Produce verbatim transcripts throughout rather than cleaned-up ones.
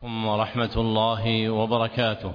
ورحمة الله وبركاته.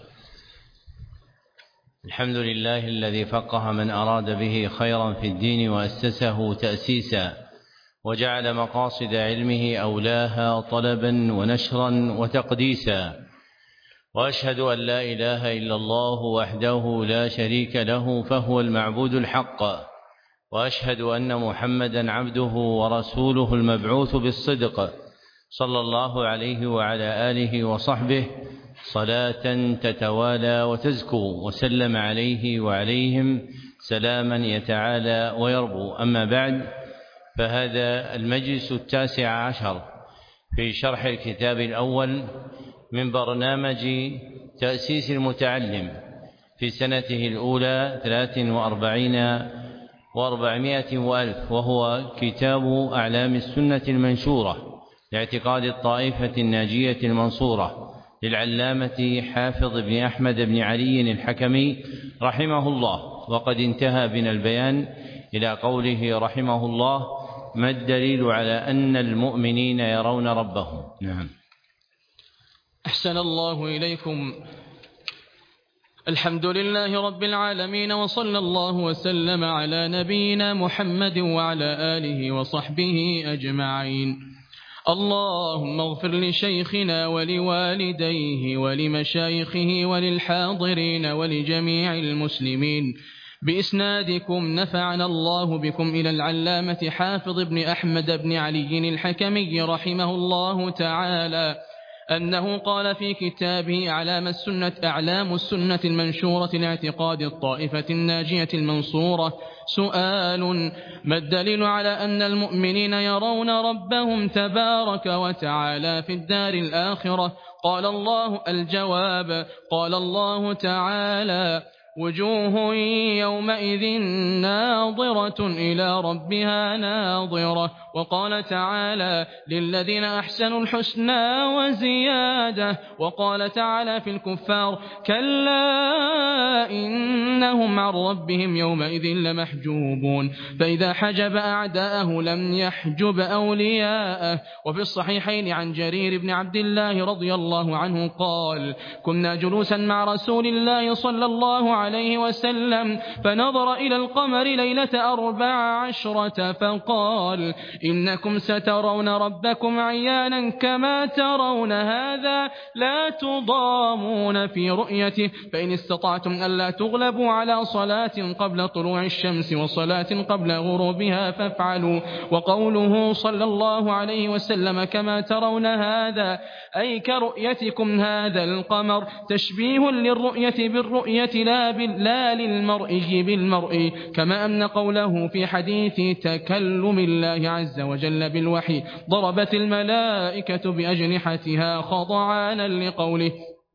الحمد لله الذي فقه من أراد به خيرا في الدين وأسسه تأسيسا، وجعل مقاصد علمه أولاها طلبا ونشرا وتقديسا، وأشهد أن لا إله إلا الله وحده لا شريك له فهو المعبود الحق، وأشهد أن محمدا عبده ورسوله المبعوث بالصدق صلى الله عليه وعلى آله وصحبه صلاة تتوالى وتزكو، وسلم عليه وعليهم سلاما يتعالى ويربو. أما بعد، فهذا المجلس التاسع عشر في شرح الكتاب الأول من برنامج تأسيس المتعلم في سنته الأولى ثلاث وأربعين وأربعمائة وألف، وهو كتاب أعلام السنة المنشورة لاعتقاد الطائفة الناجية المنصورة للعلامة حافظ بن أحمد بن علي الحكمي رحمه الله. وقد انتهى بنا البيان إلى قوله رحمه الله: ما الدليل على أن المؤمنين يرون ربهم؟ نعم. أحسن الله إليكم. الحمد لله رب العالمين، وصلى الله وسلم على نبينا محمد وعلى آله وصحبه أجمعين. اللهم اغفر لشيخنا ولوالديه ولمشايخه وللحاضرين ولجميع المسلمين. بإسنادكم نفعنا الله بكم إلى العلامة حافظ بن أحمد بن علي الحكمي رحمه الله تعالى أنه قال في كتابه أعلام السنة أعلام السنة المنشورة لاعتقاد الطائفة الناجية المنصورة: سؤال: ما الدليل على أن المؤمنين يرون ربهم تبارك وتعالى في الدار الآخرة؟ قال الله: الجواب: قال الله تعالى: وجوه يومئذ ناظرة إلى ربها ناظرة. وقال تعالى: للذين أحسنوا الحسنى وزيادة. وقال تعالى في الكفار: كلا إنهم عن ربهم يومئذ لمحجوبون. فإذا حجب أعداءه لم يحجب أولياءه. وفي الصحيحين عن جرير بن عبد الله رضي الله عنه قال: كنا جلوسا مع رسول الله صلى الله عليه وسلم فنظر إلى القمر ليلة أربع عشرة فقال: إنكم سترون ربكم عيانا كما ترون هذا، لا تضامون في رؤيته، فإن استطعتم ألا تغلبوا على صلاة قبل طلوع الشمس وصلاة قبل غروبها فافعلوا. وقوله صلى الله عليه وسلم كما ترون هذا أي كرؤيتكم هذا القمر تشبيه للرؤية بالرؤية لا, لا للمرئي بالمرئي، كما أن قوله في حديث تكلم الله عز وجل بالوحي: ضربت الملائكة بأجنحتها خضعانا لقوله،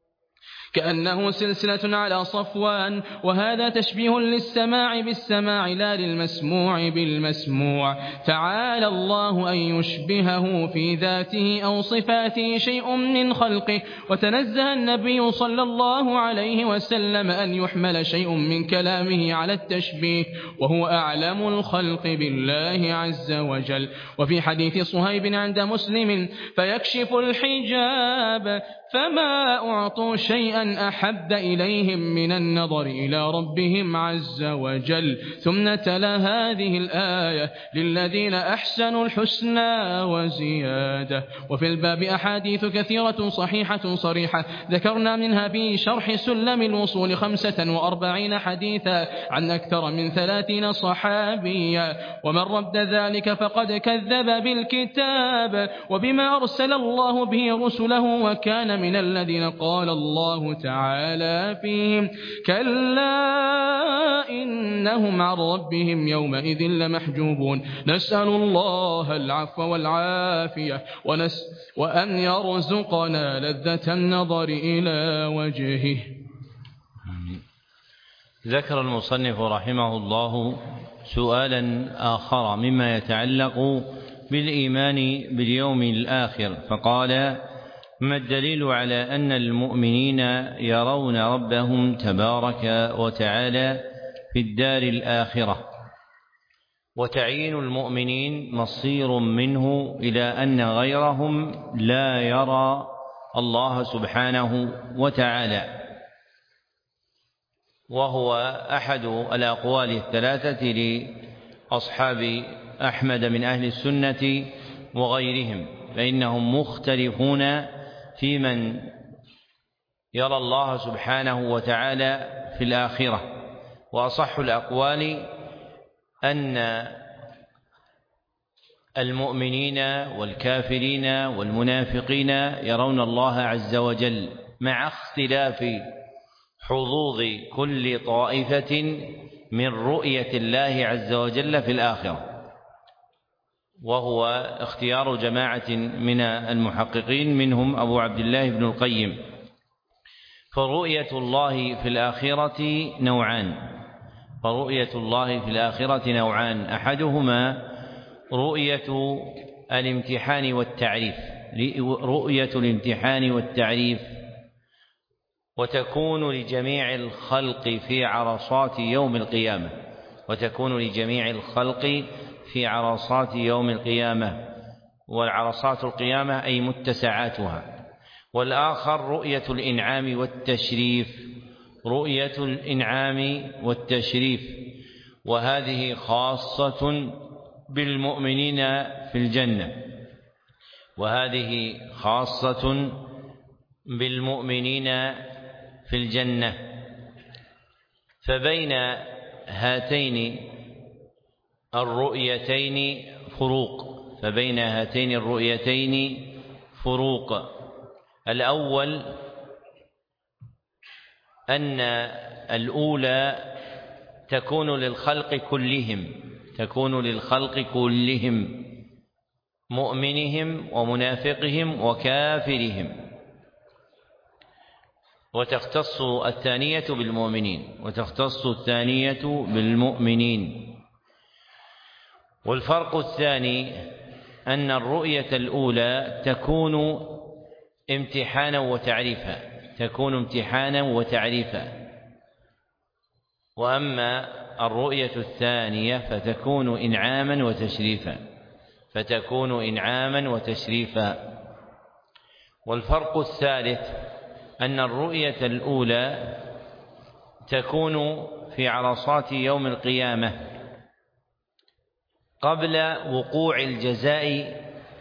كأنه سلسلة على صفوان. وهذا تشبيه للسماع بالسماع لا للمسموع بالمسموع. تعالى الله أن يشبهه في ذاته أو صفاته شيء من خلقه، وتنزه النبي صلى الله عليه وسلم أن يحمل شيء من كلامه على التشبيه، وهو أعلم الخلق بالله عز وجل. وفي حديث صهيب عند مسلم: فيكشف الحجاب فما أعطوا شيئا أحب إليهم من النظر إلى ربهم عز وجل. ثم تلا هذه الآية: للذين أحسنوا الحسنى وزيادة. وفي الباب أحاديث كثيرة صحيحة صريحة، ذكرنا منها في شرح سلم الوصول خمسة وأربعين حديثا عن أكثر من ثلاثين صحابيا. ومن رد ذلك فقد كذب بالكتاب وبما أرسل الله به رسله، وكان من الذين قال الله تعالى فيهم: كلا إنهم عن ربهم يومئذ لمحجوبون. نسأل الله العفو والعافية ونس وأن يرزقنا لذة النظر إلى وجهه. ذكر المصنف رحمه الله سؤالا آخر مما يتعلق بالإيمان باليوم الآخر، فقال: ما الدليل على أن المؤمنين يرون ربهم تبارك وتعالى في الدار الآخرة؟ وتعيين المؤمنين مصير منه إلى أن غيرهم لا يرى الله سبحانه وتعالى، وهو أحد الأقوال الثلاثة لأصحاب أحمد من أهل السنة وغيرهم، فإنهم مختلفون في من يرى الله سبحانه وتعالى في الآخرة. وأصح الأقوال أن المؤمنين والكافرين والمنافقين يرون الله عز وجل، مع اختلاف حظوظ كل طائفة من رؤية الله عز وجل في الآخرة، وهو اختيار جماعة من المحققين منهم أبو عبد الله بن القيم. فرؤية الله في الآخرة نوعان فرؤية الله في الآخرة نوعان أحدهما رؤية الامتحان والتعريف رؤية الامتحان والتعريف وتكون لجميع الخلق في عرصات يوم القيامة وتكون لجميع الخلق في عرصات يوم القيامة والعرصات القيامة أي متسعاتها. والآخر رؤية الإنعام والتشريف رؤية الإنعام والتشريف وهذه خاصة بالمؤمنين في الجنة وهذه خاصة بالمؤمنين في الجنة فبين هاتين الرؤيتين فروق فبين هاتين الرؤيتين فروق الأول أن الأولى تكون للخلق كلهم تكون للخلق كلهم مؤمنهم ومنافقهم وكافرهم، وتختص الثانية بالمؤمنين وتختص الثانية بالمؤمنين. والفرق الثاني أن الرؤية الأولى تكون امتحانا وتعريفا تكون امتحانا وتعريفا وأما الرؤية الثانية فتكون إنعاما وتشريفا فتكون إنعاما وتشريفا. والفرق الثالث أن الرؤية الأولى تكون في عرصات يوم القيامة قبل وقوع الجزاء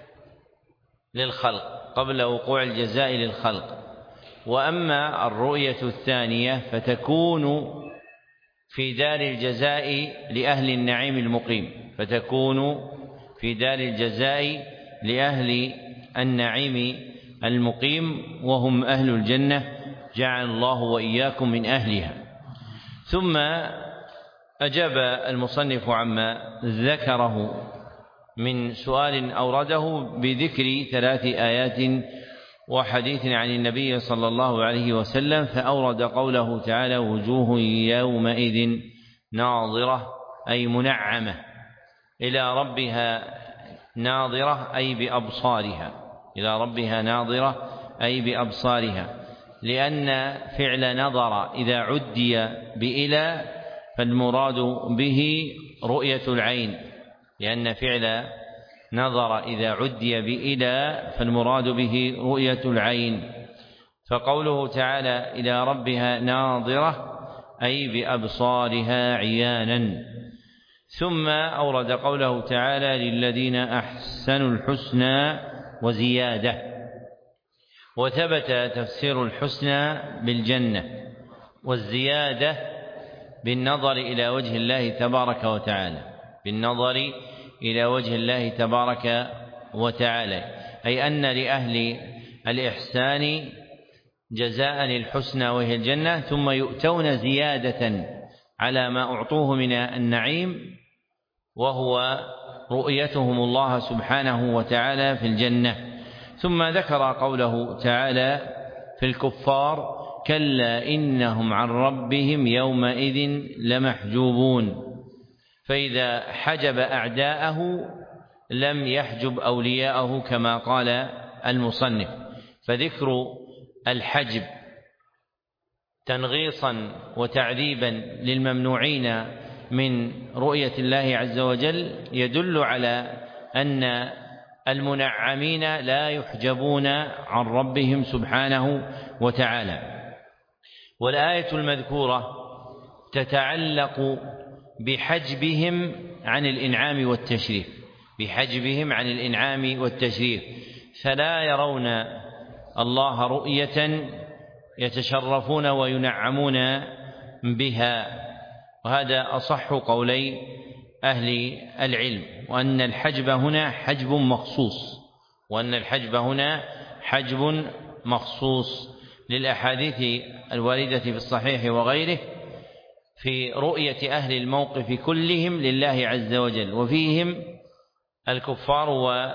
للخلق قبل وقوع الجزاء للخلق وأما الرؤية الثانية فتكون في دار الجزاء لأهل النعيم المقيم فتكون في دار الجزاء لأهل النعيم المقيم وهم أهل الجنة، جعل الله وإياكم من أهلها. ثم أجاب المصنف عما ذكره من سؤال أورده بذكر ثلاث آيات وحديث عن النبي صلى الله عليه وسلم، فأورد قوله تعالى: وجوه يومئذ ناظرة أي منعمة إلى ربها ناظرة أي بأبصارها إلى ربها ناظرة أي بأبصارها لأن فعل نظر إذا عدي بإلى فالمراد به رؤية العين لأن فعل نظر إذا عدي بإلى فالمراد به رؤية العين. فقوله تعالى إلى ربها ناظرة أي بأبصارها عيانا. ثم أورد قوله تعالى للذين أحسنوا الحسنى وزيادة، وثبت تفسير الحسنى بالجنة والزيادة بالنظر إلى وجه الله تبارك وتعالى بالنظر إلى وجه الله تبارك وتعالى أي أن لأهل الإحسان جزاء الحسنى وهي الجنة، ثم يؤتون زيادة على ما أعطوه من النعيم وهو رؤيتهم الله سبحانه وتعالى في الجنة. ثم ذكر قوله تعالى في الكفار: كلا إنهم عن ربهم يومئذ لمحجوبون. فإذا حجب أعداءه لم يحجب أولياءه كما قال المصنف. فذكر الحجب تنغيصا وتعذيبا للممنوعين من رؤية الله عز وجل يدل على أن المنعمين لا يحجبون عن ربهم سبحانه وتعالى. والآية المذكورة تتعلق بحجبهم عن الإنعام والتشريف بحجبهم عن الإنعام والتشريف فلا يرون الله رؤية يتشرفون وينعمون بها، وهذا أصح قولي أهل العلم، وأن الحجب هنا حجب مخصوص وأن الحجب هنا حجب مخصوص للأحاديث الواردة في الصحيح وغيره في رؤية أهل الموقف كلهم لله عز وجل، وفيهم الكفار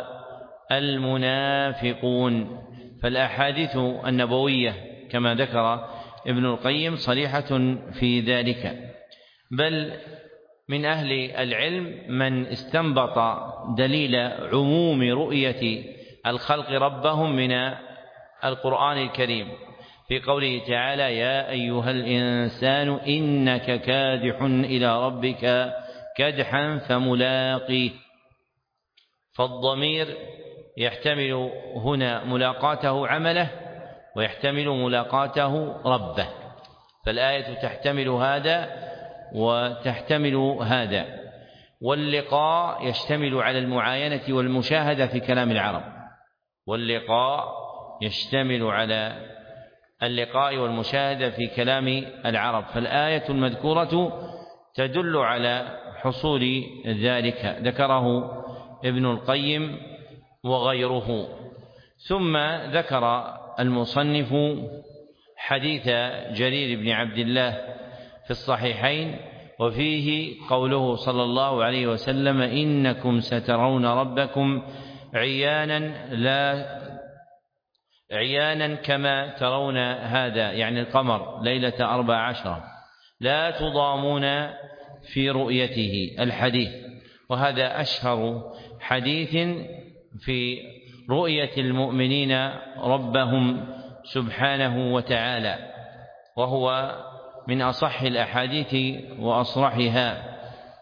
والمنافقون. فالأحاديث النبوية كما ذكر ابن القيم صريحة في ذلك، بل من أهل العلم من استنبط دليل عموم رؤية الخلق ربهم من القرآن الكريم في قوله تعالى: يا أيها الإنسان إنك كادح إلى ربك كدحا فملاقيه. فالضمير يحتمل هنا ملاقاته عمله ويحتمل ملاقاته ربه، فالآية تحتمل هذا وتحتمل هذا. واللقاء يشتمل على المعاينة والمشاهدة في كلام العرب، واللقاء يشتمل على اللقاء والمشاهدة في كلام العرب، فالآية المذكورة تدل على حصول ذلك، ذكره ابن القيم وغيره. ثم ذكر المصنف حديث جرير بن عبد الله في الصحيحين وفيه قوله صلى الله عليه وسلم: إنكم سترون ربكم عيانا لا عيانا كما ترون هذا، يعني القمر ليلة أربع عشرة، لا تضامون في رؤيته. الحديث، وهذا أشهر حديث في رؤية المؤمنين ربهم سبحانه وتعالى، وهو من أصح الأحاديث وأصرحها.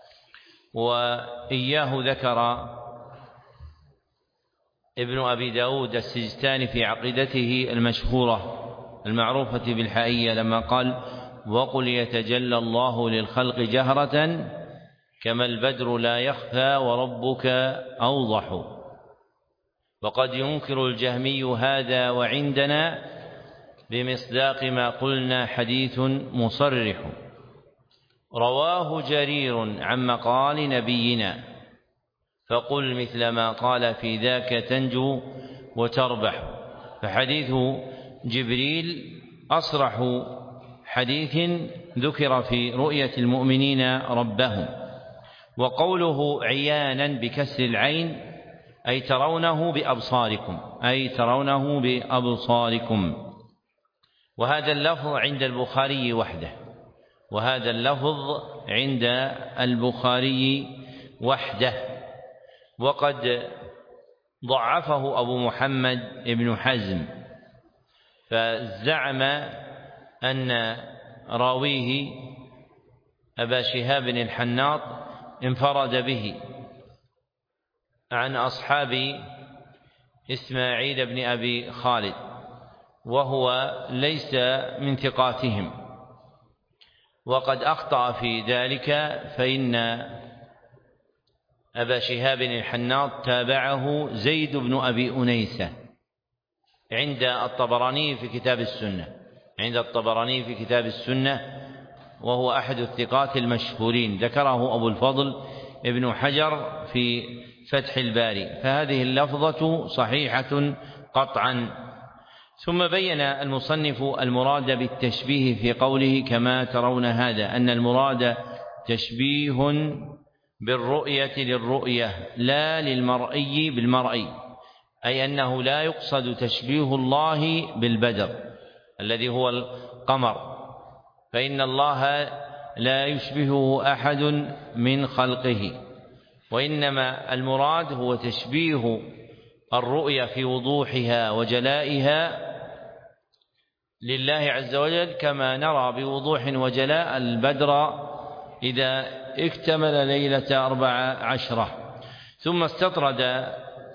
وإياه ذكر ابن أبي داود السجستاني في عقيدته المشهورة المعروفة بالحائية لما قال: وقل يتجلى الله للخلق جهرة كما البدر لا يخفى وربك أوضح. وقد ينكر الجهمي هذا وعندنا بمصداق ما قلنا حديث مصرح. رواه جرير عن مقال نبينا فقل مثل ما قال في ذاك تنجو وتربح. فحديث جبريل أصرح حديث ذكر في رؤية المؤمنين ربهم. وقوله عيانا بكسر العين أي ترونه بأبصاركم أي ترونه بأبصاركم. وهذا اللفظ عند البخاري وحده وهذا اللفظ عند البخاري وحده وقد ضعفه أبو محمد ابن حزم، فزعم أن راويه أبا شهاب الحناط انفرد به عن أصحاب إسماعيل بن أبي خالد، وهو ليس من ثقاتهم، وقد أخطأ في ذلك، فإن أبا شهاب الحناط تابعه زيد بن أبي أنيسة عند الطبراني في كتاب السنة عند الطبراني في كتاب السنة وهو أحد الثقات المشهورين، ذكره أبو الفضل ابن حجر في فتح الباري، فهذه اللفظة صحيحة قطعا. ثم بين المصنف المراد بالتشبيه في قوله كما ترون هذا، أن المراد تشبيه بالرؤية للرؤية لا للمرئي بالمرئي، أي أنه لا يقصد تشبيه الله بالبدر الذي هو القمر، فإن الله لا يشبهه أحد من خلقه، وإنما المراد هو تشبيه الرؤية في وضوحها وجلائها لله عز وجل، كما نرى بوضوح وجلاء البدر إذا اكتمل ليلة أربع عشرة. ثم استطرد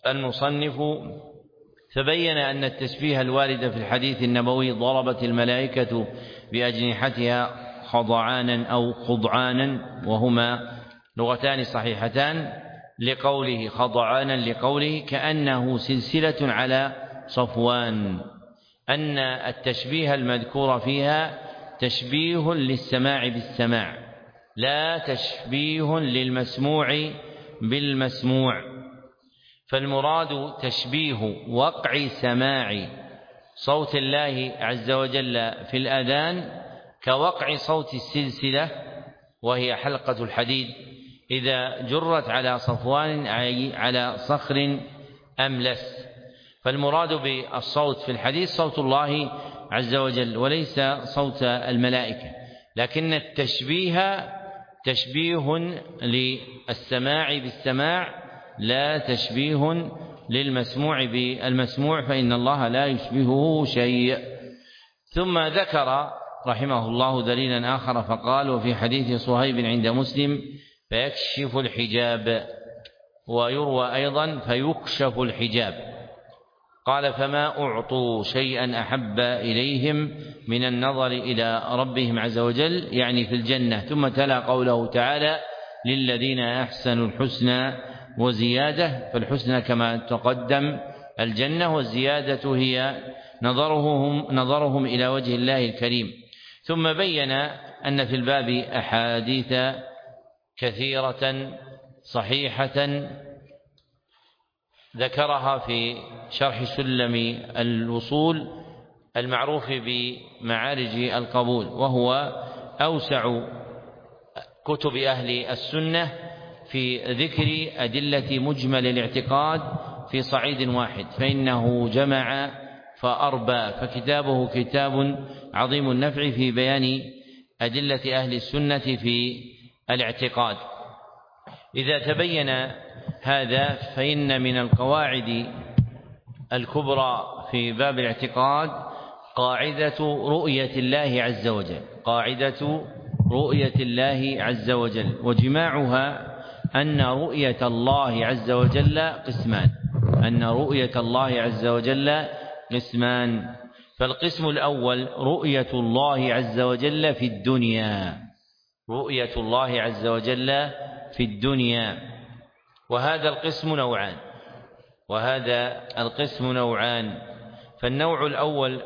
المصنف فبين أن التشبيه الوارد في الحديث النبوي ضربت الملائكة بأجنحتها خضعانا أو خضعانا وهما لغتان صحيحتان لقوله خضعانا لقوله كأنه سلسلة على صفوان، أن التشبيه المذكور فيها تشبيه للسماع بالسماع لا تشبيه للمسموع بالمسموع، فالمراد تشبيه وقع سماع صوت الله عز وجل في الأذان كوقع صوت السلسلة وهي حلقة الحديد إذا جرت على صفوان أي على صخر أملس، فالمراد بالصوت في الحديث صوت الله عز وجل وليس صوت الملائكة، لكن التشبيه تشبيه للسماع بالسماع لا تشبيه للمسموع بالمسموع، فإن الله لا يشبهه شيء. ثم ذكر رحمه الله دليلا آخر فقال: وفي حديث صهيب عند مسلم فيكشف الحجاب، ويروى أيضا فيكشف الحجاب. قال: فما أعطوا شيئا أحب إليهم من النظر إلى ربهم عز وجل، يعني في الجنة. ثم تلا قوله تعالى: للذين أحسنوا الحسنى وزيادة، فالحسنى كما تقدم الجنة، والزيادة هي نظرهم, نظرهم إلى وجه الله الكريم. ثم بين أن في الباب أحاديث كثيرة صحيحة ذكرها في شرح سلم الوصول المعروف بمعارج القبول، وهو أوسع كتب أهل السنة في ذكر أدلة مجمل الاعتقاد في صعيد واحد، فإنه جمع فأربى، فكتابه كتاب عظيم النفع في بيان أدلة أهل السنة في الاعتقاد. إذا تبين هذا فإن من القواعد الكبرى في باب الاعتقاد قاعدة رؤية الله عز وجل، قاعدة رؤية الله عز وجل، وجماعها أن رؤية الله عز وجل قسمان، أن رؤية الله عز وجل قسمان. فالقسم الأول رؤية الله عز وجل في الدنيا، رؤية الله عز وجل في الدنيا، وهذا القسم نوعان، وهذا القسم نوعان. فالنوع الأول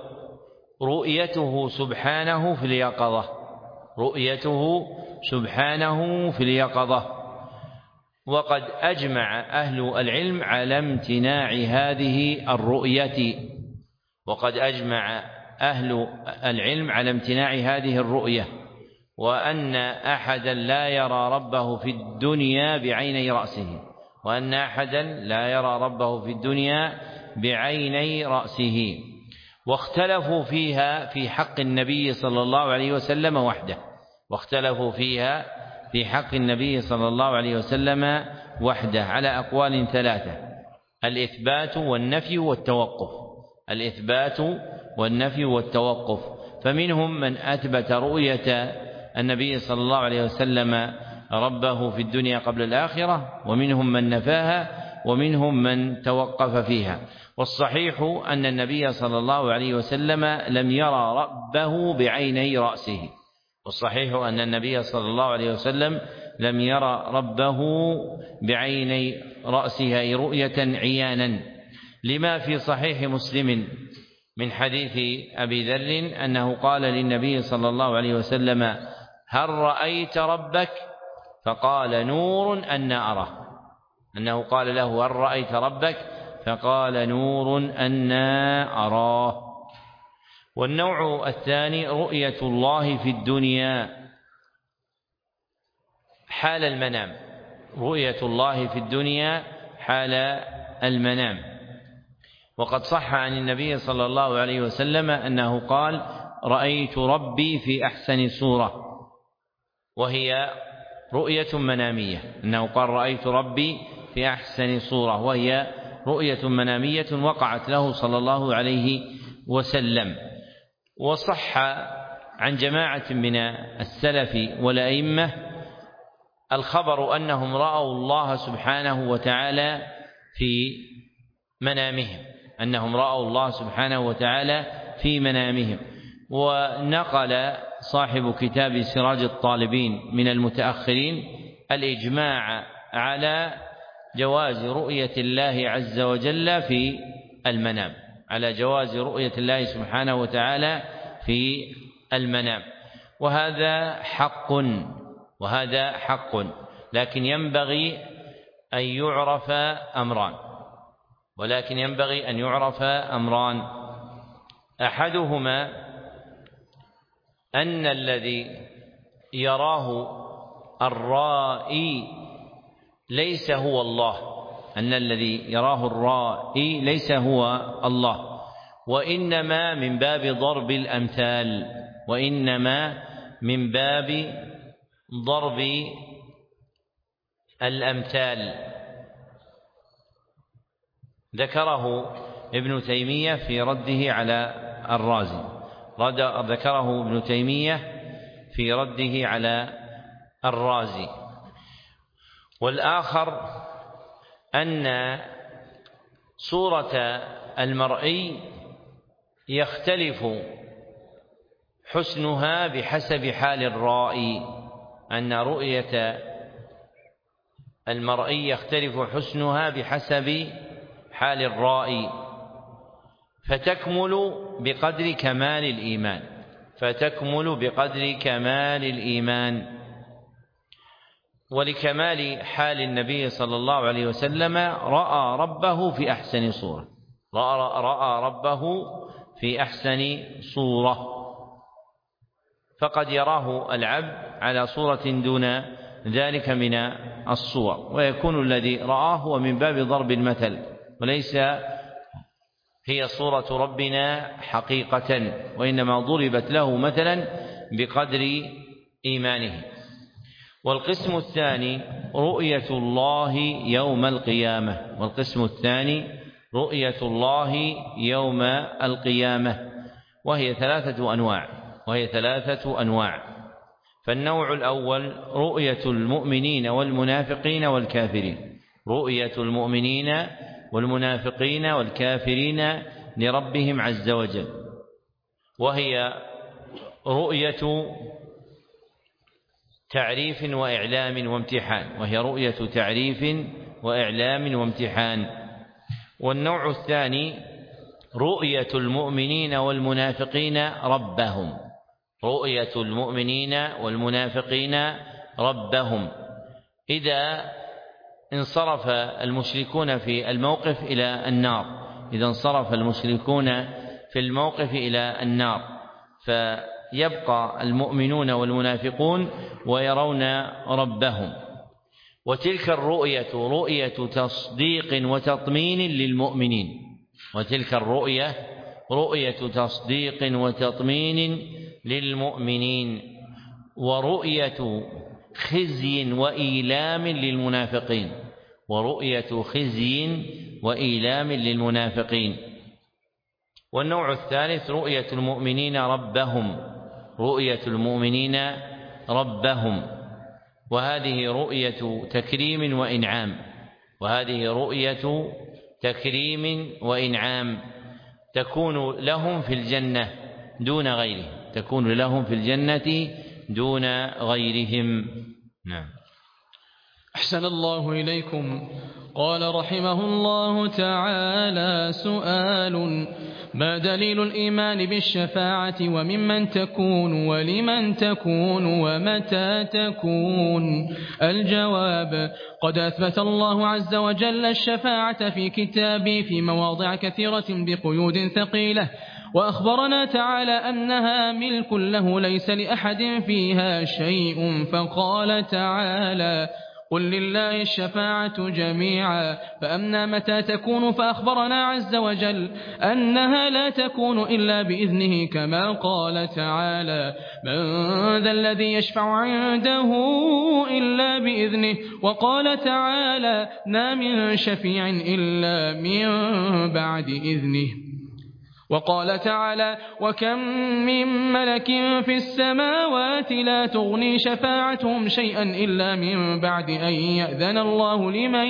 رؤيته سبحانه في اليقظة، رؤيته سبحانه في اليقظة، وقد أجمع أهل العلم على امتناع هذه الرؤية، وقد أجمع أهل العلم على امتناع هذه الرؤية، وأن أحدا لا يرى ربه في الدنيا بعيني رأسه، وأن أحدا لا يرى ربه في الدنيا بعيني رأسه. واختلفوا فيها في حق النبي صلى الله عليه وسلم وحده، واختلفوا فيها في حق النبي صلى الله عليه وسلم وحده على أقوال ثلاثة: الإثبات والنفي والتوقف، الإثبات والنفي والتوقف. فمنهم من أثبت رؤية النبي صلى الله عليه وسلم ربه في الدنيا قبل الآخرة، ومنهم من نفاها، ومنهم من توقف فيها. والصحيح أن النبي صلى الله عليه وسلم لم يرى ربه بعيني رأسه، والصحيح أن النبي صلى الله عليه وسلم لم يرى ربه بعيني رأسه أي رؤية عيانا، لما في صحيح مسلم من حديث أبي ذر أنه قال للنبي صلى الله عليه وسلم: هل رأيت ربك؟ فقال: نور أنا أراه، أنه قال له: هل رأيت ربك؟ فقال: نور أنا أراه. والنوع الثاني رؤية الله في الدنيا حال المنام، رؤية الله في الدنيا حال المنام. وقد صح عن النبي صلى الله عليه وسلم أنه قال: رأيت ربي في أحسن صورة، وهي رؤية منامية، أنه قال: رأيت ربي في أحسن صورة، وهي رؤية منامية وقعت له صلى الله عليه وسلم. وصح عن جماعة من السلف والأئمة الخبر أنهم رأوا الله سبحانه وتعالى في منامهم، أنهم رأوا الله سبحانه وتعالى في منامهم. ونقل صاحب كتاب سراج الطالبين من المتأخرين الإجماع على جواز رؤية الله عز وجل في المنام، على جواز رؤية الله سبحانه وتعالى في المنام، وهذا حق وهذا حق لكن ينبغي أن يعرف أمران ولكن ينبغي أن يعرف أمران أحدهما أن الذي يراه الرائي ليس هو الله أن الذي يراه الرائي ليس هو الله، وإنما من باب ضرب الأمثال وإنما من باب ضرب الأمثال. ذكره ابن تيمية في رده على الرازي ذكره ابن تيمية في رده على الرازي. والآخر أن صورة المرئي يختلف حسنها بحسب حال الرائي، أن رؤية المرئي يختلف حسنها بحسب حال الرائي، فتكمل بقدر كمال الإيمان فتكمل بقدر كمال الإيمان ولكمال حال النبي صلى الله عليه وسلم رأى ربه في أحسن صورة رأى, رأى ربه في أحسن صورة فقد يراه العبد على صورة دون ذلك من الصور، ويكون الذي رآه هو من باب ضرب المثل وليس هي صورة ربنا حقيقة، وإنما ضربت له مثلا بقدر إيمانه. والقسم الثاني رؤية الله يوم القيامة والقسم الثاني رؤية الله يوم القيامة وهي ثلاثة أنواع وهي ثلاثة أنواع فالنوع الأول رؤية المؤمنين والمنافقين والكافرين رؤية المؤمنين والمنافقين والكافرين لربهم عز وجل، وهي رؤية تعريف وإعلام وامتحان وهي رؤية تعريف وإعلام وامتحان. والنوع الثاني رؤية المؤمنين والمنافقين ربهم رؤية المؤمنين والمنافقين ربهم إذا انصرف المشركون في الموقف إلى النار إذا انصرف المشركون في الموقف إلى النار فيبقى المؤمنون والمنافقون ويرون ربهم. وتلك الرؤية رؤية تصديق وتطمين للمؤمنين وتلك الرؤية رؤية تصديق وتطمين للمؤمنين ورؤية خزي وإيلام للمنافقين ورؤية خزي وإيلام للمنافقين. والنوع الثالث رؤية المؤمنين ربهم رؤية المؤمنين ربهم وهذه رؤية تكريم وإنعام وهذه رؤية تكريم وإنعام تكون لهم في الجنة دون غيرهم تكون لهم في الجنة دون غيرهم. نعم. أحسن الله إليكم. قال رحمه الله تعالى: سؤال: ما دليل الإيمان بالشفاعة وممن تكون ولمن تكون ومتى تكون؟ الجواب: قد أثبت الله عز وجل الشفاعة في كتابه في مواضع كثيرة بقيود ثقيلة، وأخبرنا تعالى أنها ملك له ليس لأحد فيها شيء، فقال تعالى: قل لله الشفاعة جميعا. فأما متى تكون فأخبرنا عز وجل أنها لا تكون إلا بإذنه، كما قال تعالى: من ذا الذي يشفع عنده إلا بإذنه. وقال تعالى: ما من شفيع إلا من بعد إذنه. وقال تعالى: وكم من ملك في السماوات لا تغني شفاعتهم شيئا إلا من بعد أن يأذن الله لمن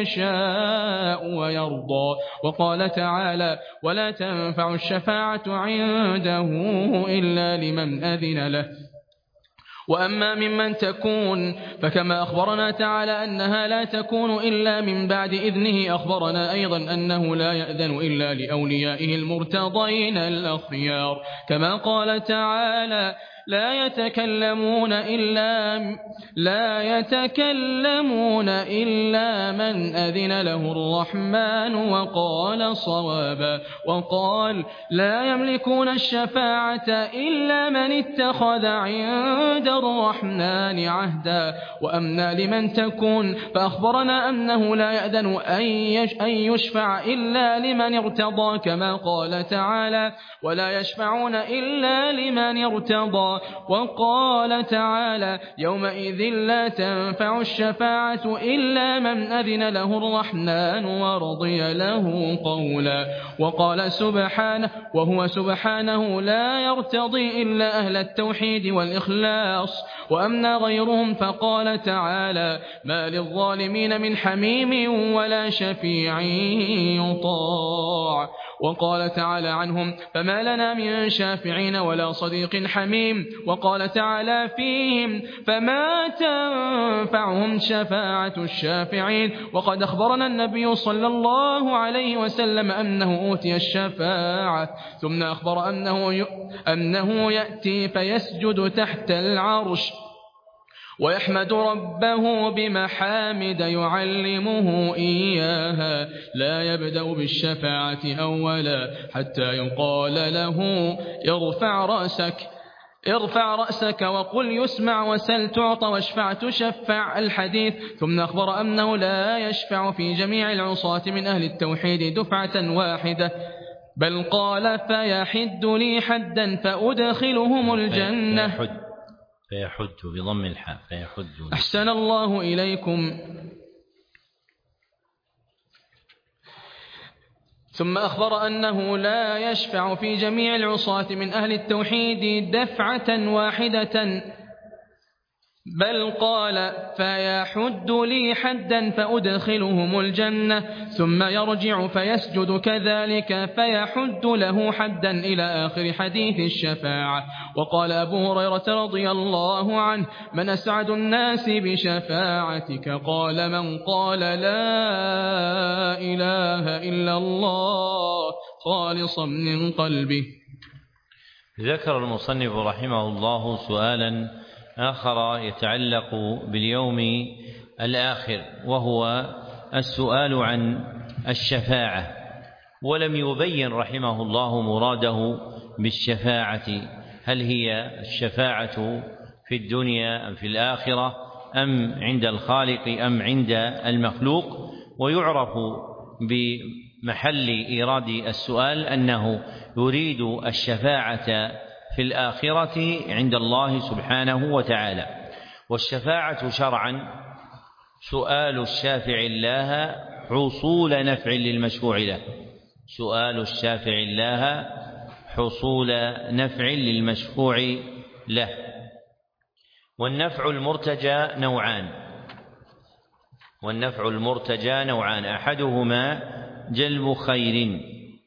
يشاء ويرضى. وقال تعالى: ولا تنفع الشفاعة عنده إلا لمن أذن له. وأما ممن تكون فكما أخبرنا تعالى أنها لا تكون إلا من بعد إذنه، أخبرنا أيضا أنه لا يأذن إلا لأوليائه المرتضين الأخيار، كما قال تعالى: لا يتكلمون إلا لا يتكلمون إلا من أذن له الرحمن وقال صوابا. وقال: لا يملكون الشفاعة إلا من اتخذ عند الرحمن عهدا. وأما لمن تكون فأخبرنا أنه لا يأذن أن يشفع إلا لمن ارتضى، كما قال تعالى: ولا يشفعون إلا لمن ارتضى. وقال تعالى: يومئذ لا تنفع الشفاعة إلا من أذن له الرحمن ورضي له قولا. وقال سبحانه: وهو سبحانه لا يرتضي إلا أهل التوحيد والإخلاص. وأما غيرهم فقال تعالى: ما للظالمين من حميم ولا شفيع يطاع. وقال تعالى عنهم: فما لنا من شافعين ولا صديق حميم. وقال تعالى فيهم: فما تنفعهم شفاعة الشافعين. وقد أخبرنا النبي صلى الله عليه وسلم أنه أوتي الشفاعة، ثم أخبر أنه, أنه يأتي فيسجد تحت العرش ويحمد ربه بمحامد يعلمه إياها، لا يبدأ بالشفاعة أولا حتى يقال له: ارفع رأسك ارفع رأسك وقل يسمع وسل تعطى واشفع تشفع، الحديث. ثم أخبر أنه لا يشفع في جميع العصاة من أهل التوحيد دفعة واحدة، بل قال: فيحد لي حدا فأدخلهم الجنة. فيحد, فيحد بضم الحاء فيحد. أحسن الله إليكم. ثم أخبر أنه لا يشفع في جميع العصاة من أهل التوحيد دفعة واحدة، بل قال: فيحد لي حدا فأدخلهم الجنة، ثم يرجع فيسجد كذلك فيحد له حدا إلى آخر حديث الشفاعة. وقال أبو هريرة رضي الله عنه: من أسعد الناس بشفاعتك؟ قال: من قال لا إله إلا الله خالصا من قلبه. ذكر المصنف رحمه الله سؤالا آخر يتعلق باليوم الآخر، وهو السؤال عن الشفاعة، ولم يبين رحمه الله مراده بالشفاعة، هل هي الشفاعة في الدنيا أم في الآخرة أم عند الخالق أم عند المخلوق. ويعرف بمحل إيراد السؤال أنه يريد الشفاعة في الآخرة عند الله سبحانه وتعالى. والشفاعة شرعا سؤال الشافع الله حصول نفع للمشفوع له، سؤال الشافع الله حصول نفع للمشفوع له. والنفع المرتجى نوعان والنفع المرتجى نوعان أحدهما جلب خير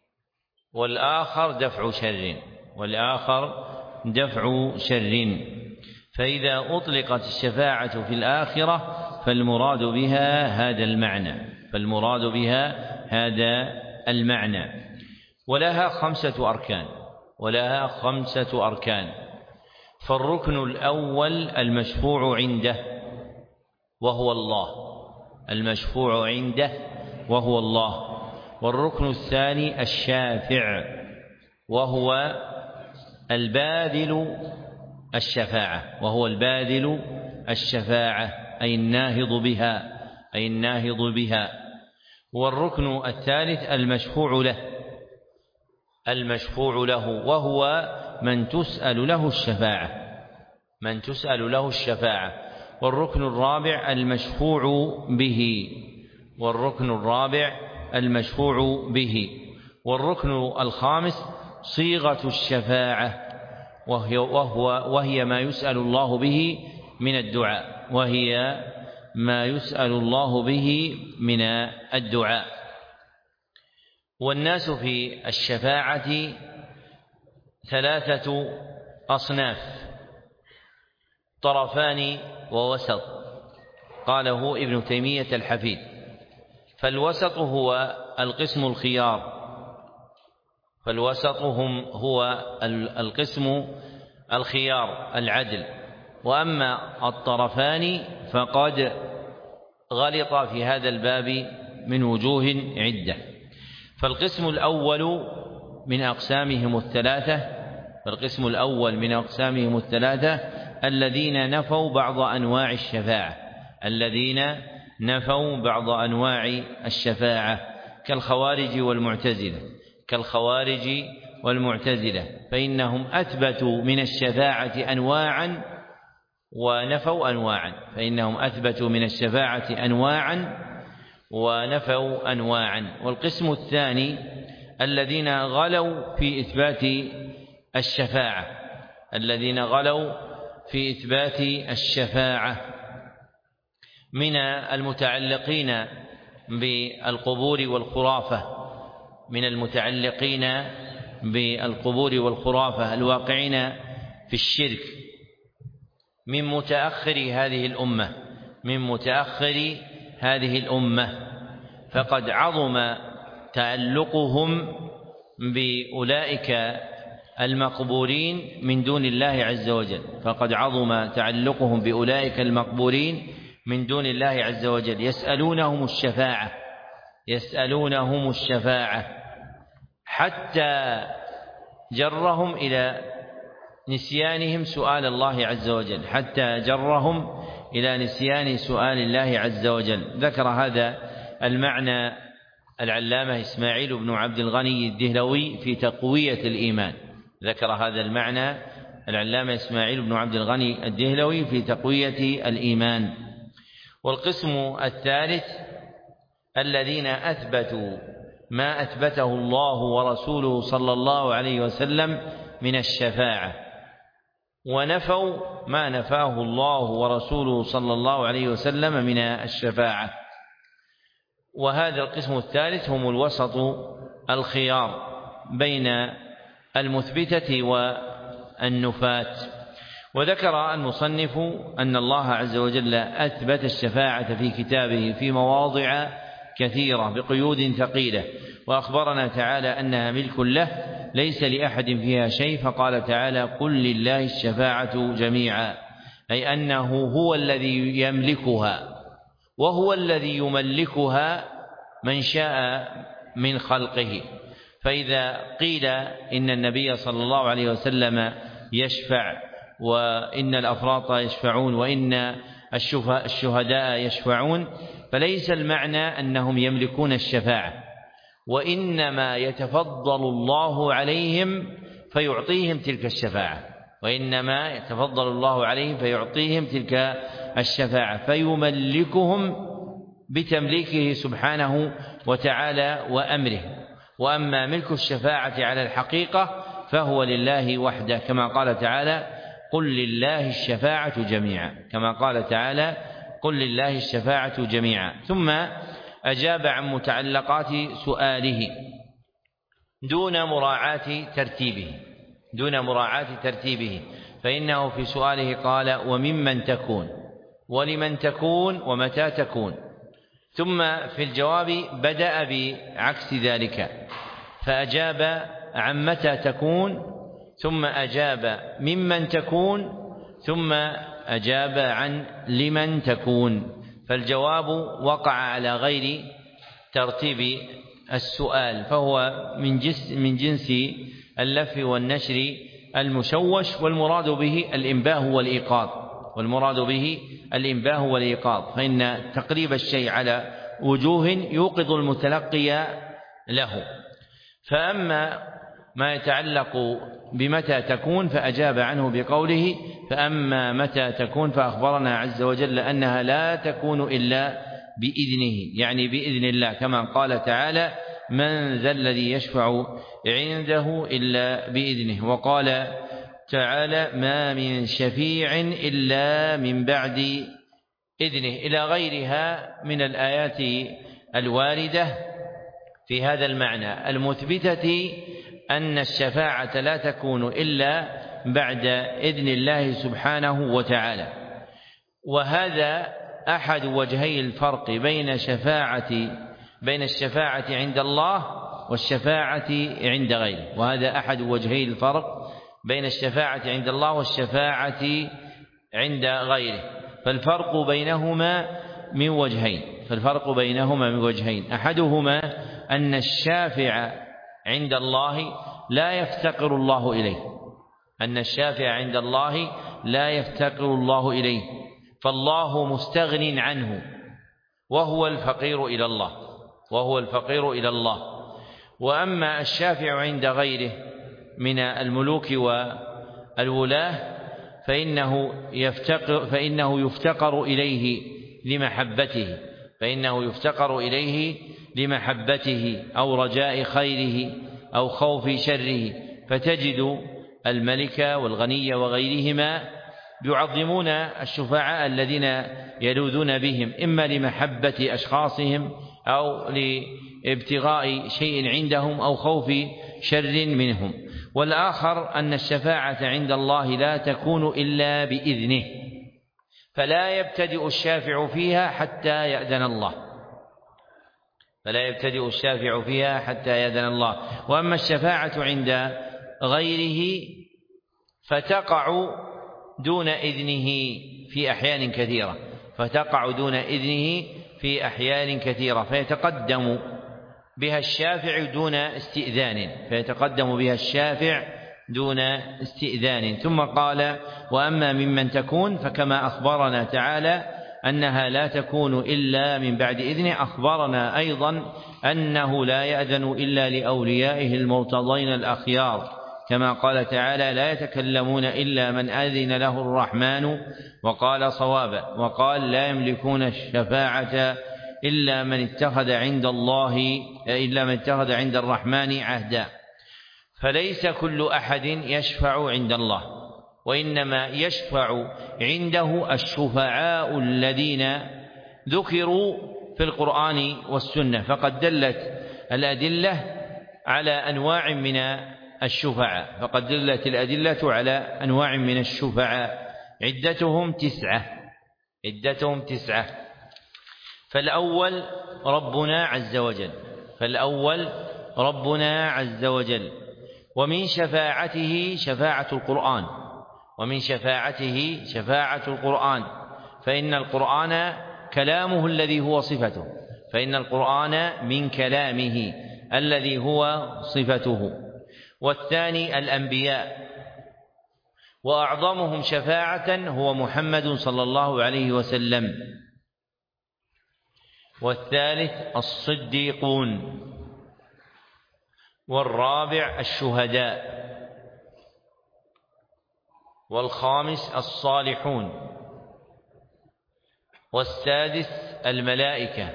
والآخر دفع شر والآخر دفع شر. فإذا أطلقت الشفاعة في الآخرة فالمراد بها هذا المعنى فالمراد بها هذا المعنى ولها خمسة أركان ولها خمسة أركان فالركن الأول المشفوع عنده وهو الله المشفوع عنده وهو الله والركن الثاني الشافع وهو الباذل الشفاعة وهو الباذل الشفاعة أي الناهض بها أي الناهض بها والركن الثالث المشفوع له المشفوع له وهو من تسأل له الشفاعة من تسأل له الشفاعة والركن الرابع المشفوع به والركن الرابع المشفوع به والركن الخامس صيغة الشفاعة، وهي, وهو وهي ما يسأل الله به من الدعاء وهي ما يسأل الله به من الدعاء. والناس في الشفاعة ثلاثة أصناف: طرفان ووسط، قاله ابن تيمية الحفيد. فالوسط هو القسم الخيار، فالوسط هم هو القسم الخيار العدل. وأما الطرفان فقد غلط في هذا الباب من وجوه عدة. فالقسم الأول من أقسامهم الثلاثة فالقسم الأول من أقسامهم الثلاثة الذين نفوا بعض أنواع الشفاعة الذين نفوا بعض أنواع الشفاعة كالخوارج والمعتزلة كالخوارج والمعتزلة فإنهم أثبتوا من الشفاعة أنواعا ونفوا أنواعا فإنهم أثبتوا من الشفاعة أنواعا ونفوا أنواعا. والقسم الثاني الذين غلوا في إثبات الشفاعة الذين غلوا في إثبات الشفاعة من المتعلقين بالقبور والخرافة من المتعلقين بالقبور والخرافة الواقعين في الشرك من متأخر هذه الأمة من متأخر هذه الأمة فقد عظم تعلقهم بأولئك المقبورين من دون الله عز وجل فقد عظم تعلقهم بأولئك المقبورين من دون الله عز وجل يسألونهم الشفاعة يسألونهم الشفاعة حتى جرهم إلى نسيانهم سؤال الله عز وجل حتى جرهم إلى نسيان سؤال الله عز وجل. ذكر هذا المعنى العلامة إسماعيل بن عبد الغني الدهلوي في تقوية الإيمان ذكر هذا المعنى العلامة إسماعيل بن عبد الغني الدهلوي في تقوية الإيمان. والقسم الثالث الذين أثبتوا ما أثبته الله ورسوله صلى الله عليه وسلم من الشفاعة ونفوا ما نفاه الله ورسوله صلى الله عليه وسلم من الشفاعة. وهذا القسم الثالث هم الوسط الخيار بين المثبتة والنفاة. وذكر المصنف أن الله عز وجل أثبت الشفاعة في كتابه في مواضع كثيرة بقيود ثقيلة وأخبرنا تعالى أنها ملك له ليس لأحد فيها شيء فقال تعالى قل لله الشفاعة جميعا أي أنه هو الذي يملكها وهو الذي يملكها من شاء من خلقه. فإذا قيل إن النبي صلى الله عليه وسلم يشفع وإن الأفراط يشفعون وإن الشهداء يشفعون فليس المعنى أنهم يملكون الشفاعة وإنما يتفضل الله عليهم فيعطيهم تلك الشفاعة وإنما يتفضل الله عليهم فيعطيهم تلك الشفاعة فيملكهم بتمليكه سبحانه وتعالى وأمره. وأما ملك الشفاعة على الحقيقة فهو لله وحده كما قال تعالى قل لله الشفاعة جميعا كما قال تعالى قل لله الشفاعة جميعا. ثم أجاب عن متعلقات سؤاله دون مراعاة ترتيبه دون مراعاة ترتيبه فإنه في سؤاله قال وممن تكون ولمن تكون ومتى تكون. ثم في الجواب بدأ بعكس ذلك فأجاب عن متى تكون ثم أجاب ممن تكون ثم أجاب عن لمن تكون. فالجواب وقع على غير ترتيب السؤال فهو من جنس من جنس اللف والنشر المشوش والمراد به الإنباه والإيقاظ والمراد به الإنباه والإيقاظ فإن تقريب الشيء على وجوه يوقظ المتلقي له. فأما ما يتعلق بمتى تكون فأجاب عنه بقوله فأما متى تكون فأخبرنا عز وجل أنها لا تكون إلا بإذنه يعني بإذن الله كما قال تعالى من ذا الذي يشفع عنده إلا بإذنه. وقال تعالى ما من شفيع إلا من بعد إذنه، إلى غيرها من الآيات الواردة في هذا المعنى المثبتة أن الشفاعة لا تكون إلا بعد إذن الله سبحانه وتعالى. وهذا أحد وجهي الفرق بين شفاعة بين الشفاعة عند الله والشفاعة عند غيره، وهذا أحد وجهي الفرق بين الشفاعة عند الله والشفاعة عند غيره. فالفرق بينهما من وجهين فالفرق بينهما من وجهين أحدهما أن الشافع عند الله لا يفتقر الله إليه أن الشافع عند الله لا يفتقر الله إليه فالله مستغن عنه وهو الفقير إلى الله وهو الفقير إلى الله. وأما الشافع عند غيره من الملوك والولاة فإنه يفتقر فإنه يفتقر إليه لمحبته فإنه يفتقر إليه لمحبته أو رجاء خيره أو خوف شره، فتجد الملك والغني وغيرهما يعظمون الشفعاء الذين يلوذون بهم إما لمحبة أشخاصهم أو لابتغاء شيء عندهم أو خوف شر منهم. والآخر أن الشفاعة عند الله لا تكون إلا بإذنه، فلا يبتدئ الشافع فيها حتى يأذن الله فلا يبتدئ الشافع فيها حتى يأذن الله. وأما الشفاعة عند غيره فتقع دون إذنه في أحيان كثيرة فتقع دون إذنه في أحيان كثيرة فيتقدم بها الشافع دون استئذان فيتقدم بها الشافع دون استئذان. ثم قال وأما ممن تكون فكما أخبرنا تعالى أنها لا تكون إلا من بعد إذنه، أخبرنا أيضا أنه لا يأذن إلا لأوليائه المرتضين الأخيار كما قال تعالى لا يتكلمون إلا من أذن له الرحمن وقال صوابا، وقال لا يملكون الشفاعة إلا من اتخذ عند الله إلا من اتخذ عند الرحمن عهدا. فليس كل أحد يشفع عند الله، وإنما يشفع عنده الشفعاء الذين ذكروا في القرآن والسنة، فقد دلت الأدلة على أنواع من الشفعاء فقد دلت الأدلة على أنواع من الشفعاء عدتهم تسعة عدتهم تسعة فالأول ربنا عز وجل فالأول ربنا عز وجل ومن شفاعته شفاعة القرآن ومن شفاعته شفاعة القرآن فإن القرآن كلامه الذي هو صفته فإن القرآن من كلامه الذي هو صفته. والثاني الأنبياء، وأعظمهم شفاعة هو محمد صلى الله عليه وسلم. والثالث الصديقون. والرابع الشهداء. والخامس الصالحون. والسادس الملائكة.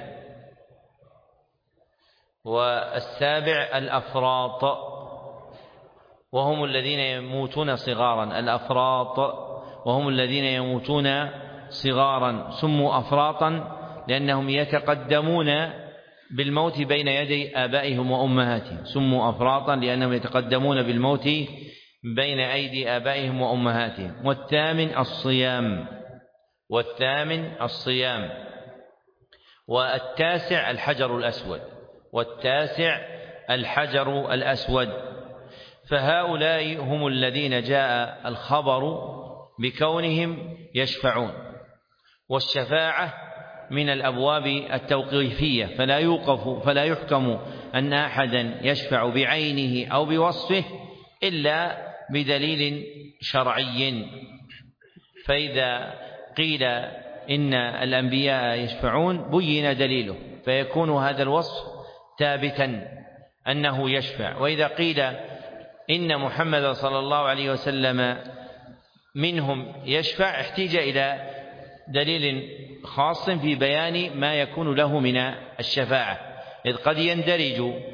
والسابع الأفراط وهم الذين يموتون صغارا الأفراط وهم الذين يموتون صغارا سموا أفراطا لأنهم يتقدمون بالموت بين يدي آبائهم وأمهاتهم سموا أفراطا لأنهم يتقدمون بالموت بين أيدي آبائهم وأمهاتهم. والثامن الصيام والثامن الصيام والتاسع الحجر الأسود والتاسع الحجر الأسود. فهؤلاء هم الذين جاء الخبر بكونهم يشفعون. والشفاعة من الأبواب التوقيفية فلا يوقف فلا يحكم أن أحدا يشفع بعينه أو بوصفه إلا بدليل شرعي. فإذا قيل إن الأنبياء يشفعون بين دليله فيكون هذا الوصف ثابتا أنه يشفع. وإذا قيل إن محمد صلى الله عليه وسلم منهم يشفع احتاج إلى دليل خاص في بيان ما يكون له من الشفاعة، إذ قد يندرج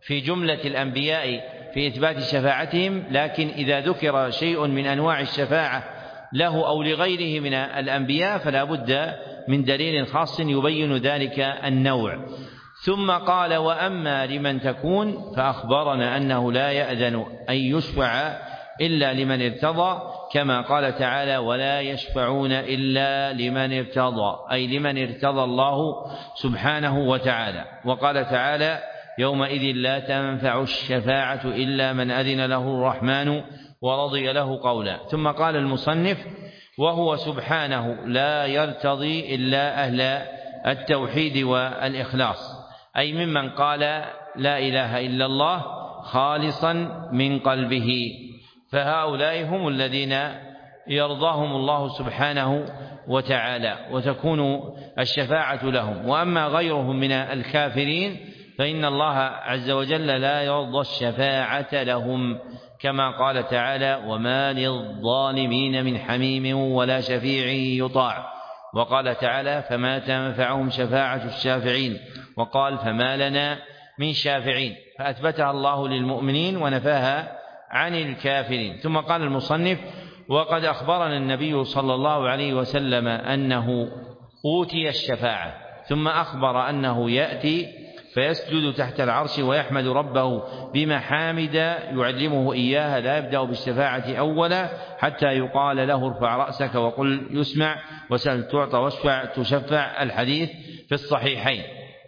في جملة الأنبياء في إثبات شفاعتهم، لكن إذا ذكر شيء من أنواع الشفاعة له أو لغيره من الأنبياء فلا بد من دليل خاص يبين ذلك النوع. ثم قال: وأما لمن تكون، فأخبرنا أنه لا يأذن أن يشفع إلا لمن ارتضى، كما قال تعالى: ولا يشفعون إلا لمن ارتضى، أي لمن ارتضى الله سبحانه وتعالى. وقال تعالى: يومئذ لا تنفع الشفاعة إلا من أذن له الرحمن ورضي له قولا. ثم قال المصنف: وهو سبحانه لا يرتضي إلا أهل التوحيد والإخلاص، أي ممن قال لا إله إلا الله خالصا من قلبه، فهؤلاء هم الذين يرضاهم الله سبحانه وتعالى وتكون الشفاعة لهم. وأما غيرهم من الكافرين فإن الله عز وجل لا يرضى الشفاعة لهم، كما قال تعالى: وما للظالمين من حميم ولا شفيع يطاع. وقال تعالى: فما تنفعهم شفاعة الشافعين. وقال: فما لنا من شافعين، فأثبتها الله للمؤمنين ونفاها عن الكافرين. ثم قال المصنف: وقد أخبرنا النبي صلى الله عليه وسلم أنه أوتي الشفاعة، ثم أخبر أنه يأتي فيسجد تحت العرش ويحمد ربه بمحامد يعلمه إياها، لا يبدأ بالشفاعة أولا حتى يقال له: ارفع رأسك وقل يسمع، وسل تعطى واشفع تشفع. الحديث في الصحيحين.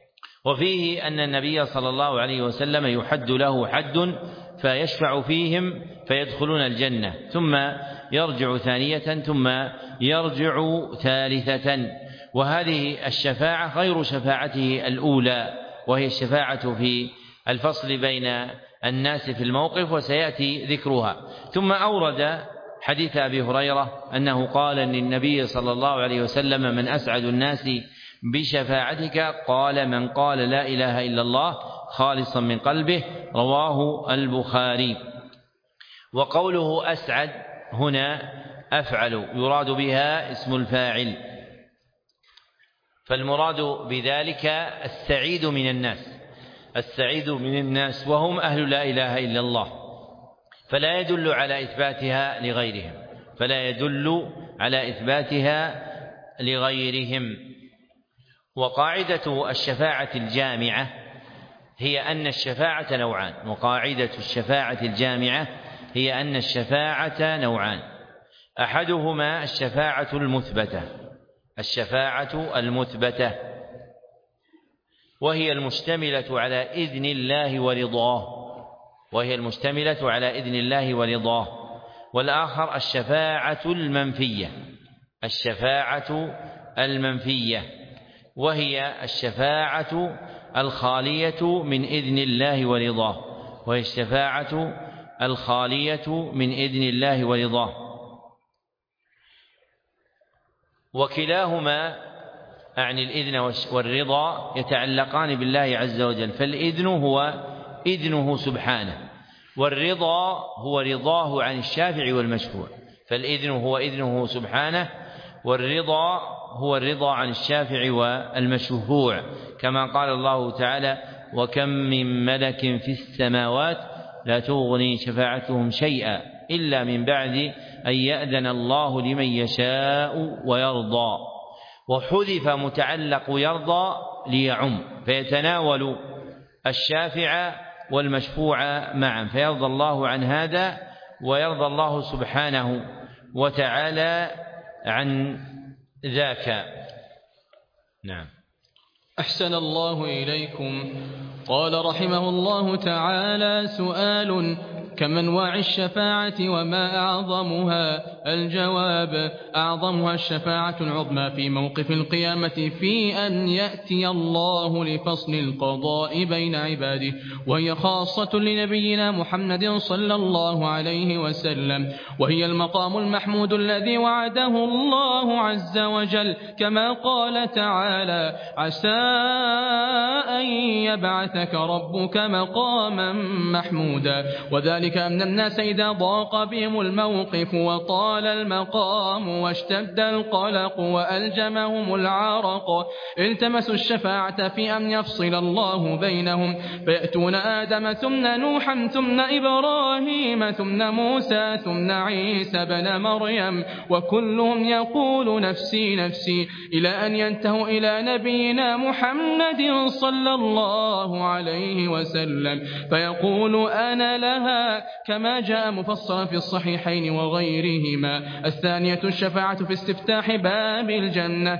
وفيه أن النبي صلى الله عليه وسلم يحد له حد فيشفع فيهم فيدخلون الجنة، ثم يرجع ثانية، ثم يرجع ثالثة. وهذه الشفاعة غير شفاعته الأولى، وهي الشفاعة في الفصل بين الناس في الموقف، وسيأتي ذكرها. ثم أورد حديث أبي هريرة أنه قال للنبي صلى الله عليه وسلم: من أسعد الناس بشفاعتك؟ قال: من قال لا إله إلا الله خالصا من قلبه. رواه البخاري. وقوله أسعد هنا أفعل يراد بها اسم الفاعل، فالمراد بذلك السعيد من الناس، السعيد من الناس وهم أهل لا إله إلا الله، فلا يدل على إثباتها لغيرهم، فلا يدل على إثباتها لغيرهم. وقاعدة الشفاعة الجامعة هي أن الشفاعة نوعان، وقاعدة الشفاعة الجامعة هي أن الشفاعة نوعان: أحدهما الشفاعة المثبتة، الشفاعة المثبتة وهي المشتملة على إذن الله ورضاه، وهي المشتملة على إذن الله ورضاه. والآخر الشفاعة المنفية، الشفاعة المنفية وهي الشفاعة الخالية من إذن الله ورضاه، وهي الشفاعة الخالية من إذن الله ورضاه. وكلاهما عن الإذن والرضا يتعلقان بالله عز وجل، فالإذن هو إذنه سبحانه، والرضا هو رضاه عن الشافع والمشفوع. فالإذن هو إذنه سبحانه، والرضا هو الرضا عن الشافع والمشفوع، كما قال الله تعالى: وكم من ملك في السماوات لا تغني شفاعتهم شيئا إلا من بعد أن يأذن الله لمن يشاء ويرضى. وحذف متعلق يرضى ليعم، فيتناول الشافع والمشفوع معا، فيرضى الله عن هذا ويرضى الله سبحانه وتعالى عن ذاك. نعم. أحسن الله إليكم. قال رحمه الله تعالى: سؤال: كم أنواع الشفاعة وما أعظمها؟ الجواب: أعظمها الشفاعة العظمى في موقف القيامة، في أن يأتي الله لفصل القضاء بين عباده، وهي خاصة لنبينا محمد صلى الله عليه وسلم، وهي المقام المحمود الذي وعده الله عز وجل، كما قال تعالى: عسى أن يبعثك ربك مقاما محمودا. وذلك ذلك أن الناس إذا ضاق بهم الموقف وطال المقام واشتد القلق وألجمهم العرق التمسوا الشفاعة في أن يفصل الله بينهم، فيأتون آدم ثم نوحا ثم إبراهيم ثم موسى ثم عيسى بن مريم، وكلهم يقول نفسي نفسي، إلى أن ينتهوا إلى نبينا محمد صلى الله عليه وسلم فيقول أنا لها، كما جاء مفصلا في الصحيحين وغيرهما. الثانية الشفاعة في استفتاح باب الجنة،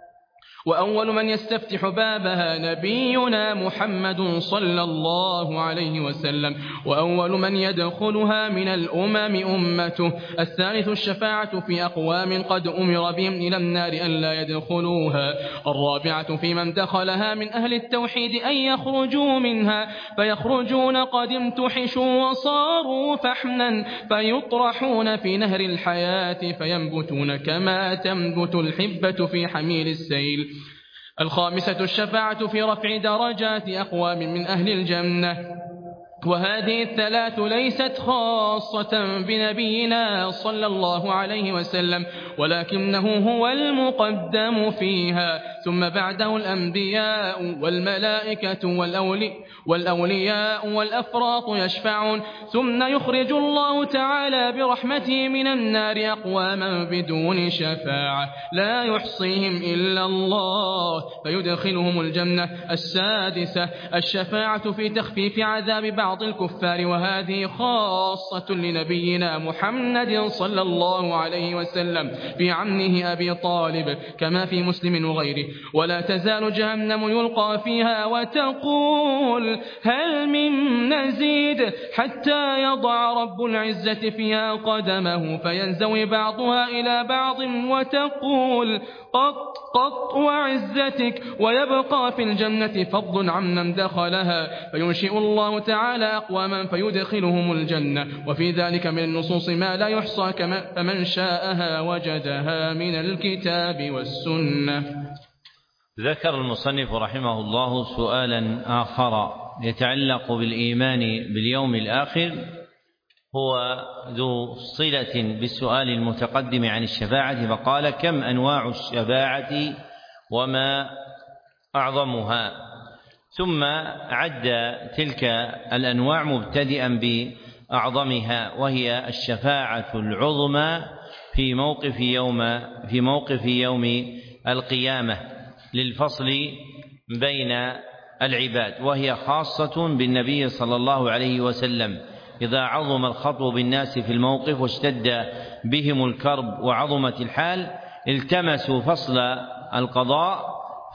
وأول من يستفتح بابها نبينا محمد صلى الله عليه وسلم، وأول من يدخلها من الأمم أمته. الثالث الشفاعة في أقوام قد أمر بهم إلى النار أن لا يدخلوها. الرابعة في من دخلها من أهل التوحيد أن يخرجوا منها، فيخرجون قد امتحشوا وصاروا فحما، فيطرحون في نهر الحياة فينبتون كما تنبت الحبة في حميل السيل. الخامسة الشفاعة في رفع درجات أقوام من أهل الجنة، وهذه الثلاث ليست خاصة بنبينا صلى الله عليه وسلم، ولكنه هو المقدم فيها، ثم بعده الأنبياء والملائكة والأولي والأولياء والأفراط يشفعون، ثم يخرج الله تعالى برحمته من النار أقواما بدون شفاعة لا يحصيهم إلا الله فيدخلهم الجنة. السادسة الشفاعة في تخفيف عذاب بعض الكفار، وهذه خاصة لنبينا محمد صلى الله عليه وسلم في عمه أبي طالب كما في مسلم وغيره. ولا تزال جهنم يلقى فيها وتقول هل من مزيد، حتى يضع رب العزة فيها قدمه فينزوي بعضها إلى بعض وتقول قط قط وعزتك، ويبقى في الجنة فضل عمن دخلها، فينشئ الله تعالى أقواما فيدخلهم الجنة. وفي ذلك من النصوص ما لا يحصى، فمن شاءها وجدها من الكتاب والسنة. ذكر المصنف رحمه الله سؤالا آخر يتعلق بالإيمان باليوم الآخر، هو ذو صلة بالسؤال المتقدم عن الشفاعة، فقال كم أنواع الشفاعة وما أعظمها، ثم عد تلك الأنواع مبتدئا بأعظمها، وهي الشفاعة العظمى في موقف يوم في موقف يوم القيامة للفصل بين العباد، وهي خاصة بالنبي صلى الله عليه وسلم. إذا عظم الخطب بالناس في الموقف واشتد بهم الكرب وعظمت الحال التمسوا فصل القضاء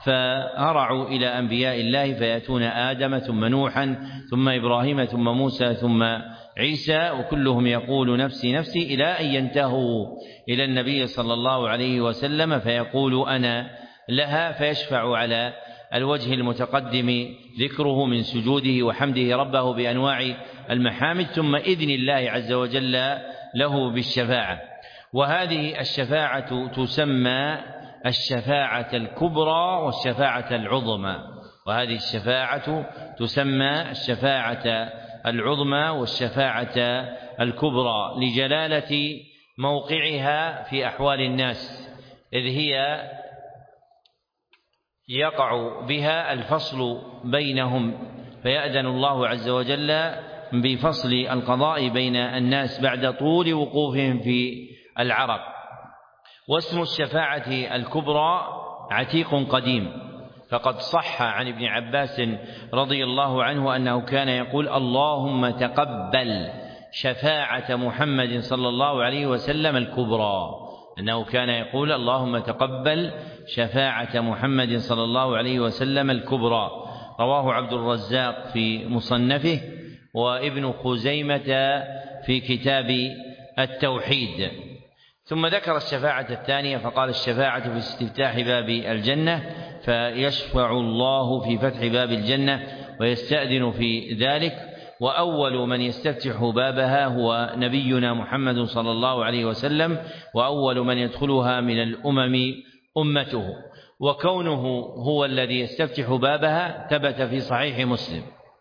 فهرعوا إلى أنبياء الله فيأتون آدم ثم نوحا ثم إبراهيم ثم موسى ثم عيسى، وكلهم يقول نفسي نفسي، إلى أن ينتهوا إلى النبي صلى الله عليه وسلم فيقول أنا لها، فيشفع على الوجه المتقدم ذكره من سجوده وحمده ربه بأنواع المحامد، ثم إذن الله عز وجل له بالشفاعة. وهذه الشفاعة تسمى الشفاعة الكبرى والشفاعة العظمى، وهذه الشفاعة تسمى الشفاعة العظمى والشفاعة الكبرى لجلالة موقعها في أحوال الناس، إذ هي يقع بها الفصل بينهم، فيأذن الله عز وجل بفصل القضاء بين الناس بعد طول وقوفهم في العرب. واسم الشفاعة الكبرى عتيق قديم، فقد صح عن ابن عباس رضي الله عنه أنه كان يقول اللهم تقبل شفاعة محمد صلى الله عليه وسلم الكبرى، أنه كان يقول اللهم تقبل شفاعة محمد صلى الله عليه وسلم الكبرى. رواه عبد الرزاق في مصنفه وابن خزيمة في كتاب التوحيد. ثم ذكر الشفاعة الثانية فقال الشفاعة في استفتاح باب الجنة، فيشفع الله في فتح باب الجنة ويستأذن في ذلك، وأول من يستفتح بابها هو نبينا محمد صلى الله عليه وسلم، وأول من يدخلها من الأمم أمته. وكونه هو الذي يستفتح بابها ثبت في صحيح مسلم،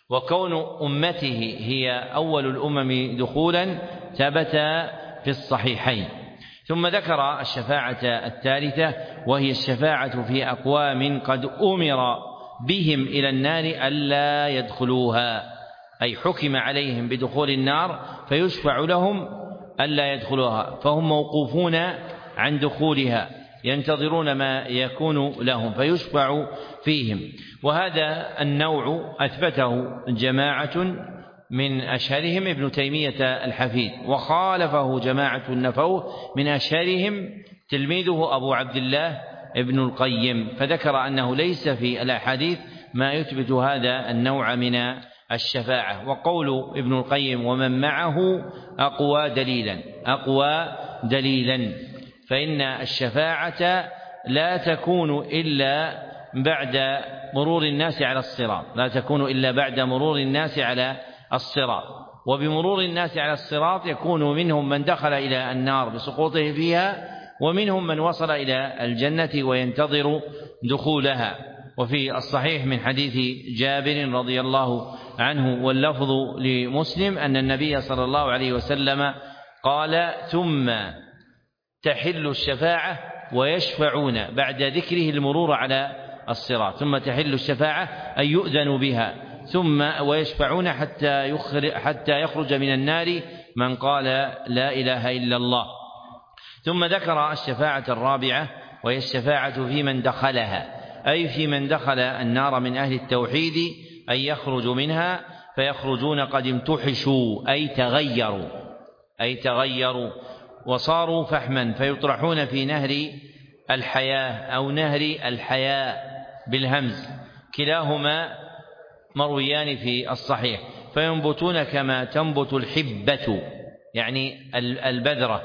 وكون أمته هي أول الأمم دخولا ثبت في الصحيحين. ثم ذكر الشفاعة الثالثة وهي الشفاعة في أقوام قد أمر بهم إلى النار ألا يدخلوها، أي حكم عليهم بدخول النار فيشفع لهم ألا يدخلوها، فهم موقوفون عن دخولها ينتظرون ما يكون لهم فيشفع فيهم. وهذا النوع أثبته جماعة من أشهرهم ابن تيمية الحفيد، وخالفه جماعة نفوه من أشهرهم تلميذه أبو عبد الله ابن القيم، فذكر أنه ليس في الأحاديث ما يثبت هذا النوع من الشفاعة. وقول ابن القيم ومن معه أقوى دليلا أقوى دليلا فإن الشفاعة لا تكون إلا بعد مرور الناس على الصراط لا تكون إلا بعد مرور الناس على الصراط وبمرور الناس على الصراط يكون منهم من دخل إلى النار بسقوطه فيها، ومنهم من وصل إلى الجنة وينتظر دخولها. وفي الصحيح من حديث جابر رضي الله عنه واللفظ لمسلم أن النبي صلى الله عليه وسلم قال ثم تحل الشفاعة ويشفعون، بعد ذكره المرور على الصراط، ثم تحل الشفاعة أي يؤذن بها، ثم ويشفعون حتى يخرج, حتى يخرج من النار من قال لا إله إلا الله. ثم ذكر الشفاعة الرابعة وهي الشفاعة في من دخلها، أي في من دخل النار من أهل التوحيد أن يخرج منها فيخرجون قد امتحشوا أي تغيروا أي تغيروا وصاروا فحما فيطرحون في نهر الحياة أو نهر الحياة بالهمز، كلاهما مرويان في الصحيح، فينبتون كما تنبت الحبة يعني البذرة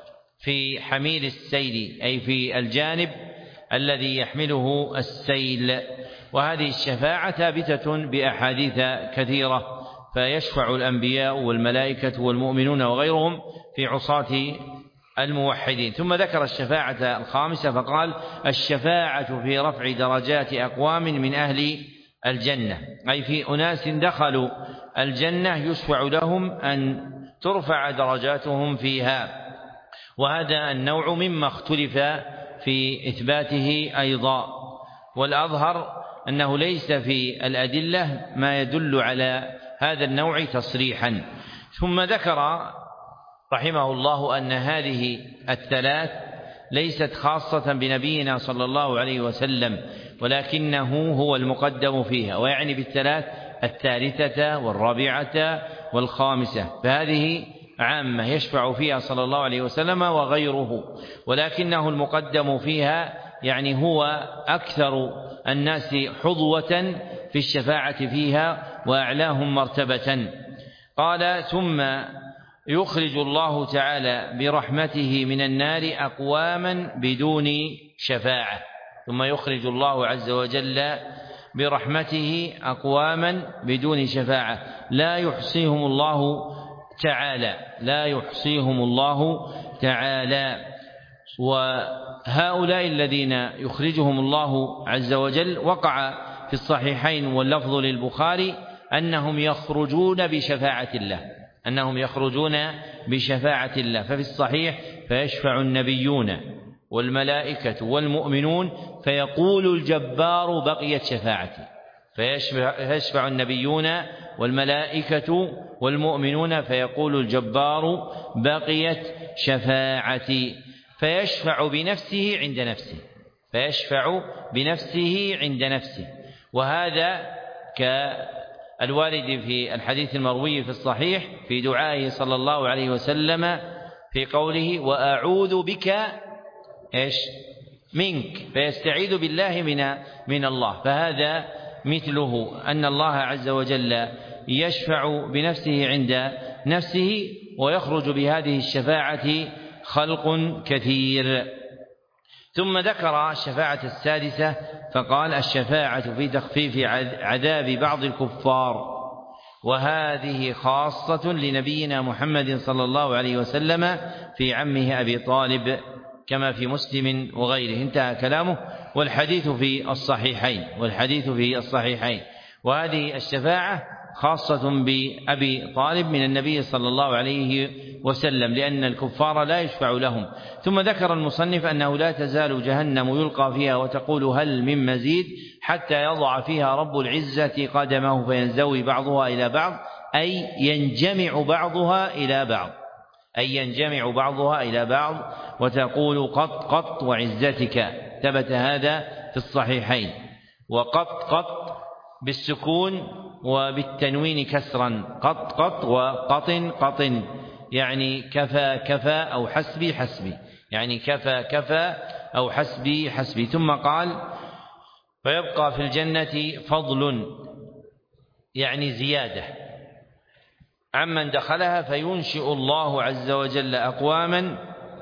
في حميل السيل أي في الجانب الذي يحمله السيل. وهذه الشفاعة ثابتة بأحاديث كثيرة، فيشفع الأنبياء والملائكة والمؤمنون وغيرهم في عصاة الموحدين. ثم ذكر الشفاعة الخامسة فقال الشفاعة في رفع درجات أقوام من أهل الجنة، أي في أناس دخلوا الجنة يشفع لهم أن ترفع درجاتهم فيها. وهذا النوع مما اختلف في إثباته أيضا، والأظهر أنه ليس في الأدلة ما يدل على هذا النوع تصريحا. ثم ذكر رحمه الله أن هذه الثلاث ليست خاصة بنبينا صلى الله عليه وسلم، ولكنه هو المقدم فيها، ويعني بالثلاث الثالثة والرابعة والخامسة، فهذه عامة يشفع فيها صلى الله عليه وسلم وغيره، ولكنه المقدم فيها يعني هو أكثر الناس حظوة في الشفاعة فيها وأعلاهم مرتبة. قال ثم يخرج الله تعالى برحمته من النار أقواما بدون شفاعة، ثم يخرج الله عز وجل برحمته أقواما بدون شفاعة لا يحصيهم الله تعالى لا يحصيهم الله تعالى وهؤلاء الذين يخرجهم الله عز وجل وقع في الصحيحين واللفظ للبخاري أنهم يخرجون بشفاعة الله أنهم يخرجون بشفاعة الله ففي الصحيح فيشفع النبيون والملائكة والمؤمنون فيقول الجبار بقيت شفاعتي، فيشفع النبيون والملائكة والمؤمنون فيقول الجبار بقيت شفاعتي، فيشفع بنفسه عند نفسه فيشفع بنفسه عند نفسه وهذا كالوارد في الحديث المروي في الصحيح في دعائه صلى الله عليه وسلم في قوله وأعوذ بك إيش منك، فيستعيذ بالله من من الله، فهذا مثله أن الله عز وجل يشفع بنفسه عند نفسه ويخرج بهذه الشفاعة خلق كثير. ثم ذكر الشفاعة السادسة فقال الشفاعة في تخفيف عذاب بعض الكفار، وهذه خاصة لنبينا محمد صلى الله عليه وسلم في عمه أبي طالب كما في مسلم وغيره. انتهى كلامه والحديث في الصحيحين والحديث في الصحيحين وهذه الشفاعة خاصة بأبي طالب من النبي صلى الله عليه وسلم، لأن الكفار لا يشفع لهم. ثم ذكر المصنف أنه لا تزال جهنم يلقى فيها وتقول هل من مزيد، حتى يضع فيها رب العزة قدمه فينزوي بعضها إلى بعض، أي ينجمع بعضها إلى بعض أي ينجمع بعضها إلى بعض وتقول قط قط وعزتك. ثبت هذا في الصحيحين. وقط قط بالسكون وبالتنوين كسرا، قط قط وقطن قطن، يعني كفى كفى أو حسبي حسبي، يعني كفى كفى أو حسبي حسبي. ثم قال فيبقى في الجنة فضل، يعني زيادة عمن دخلها، فينشئ الله عز وجل أقواما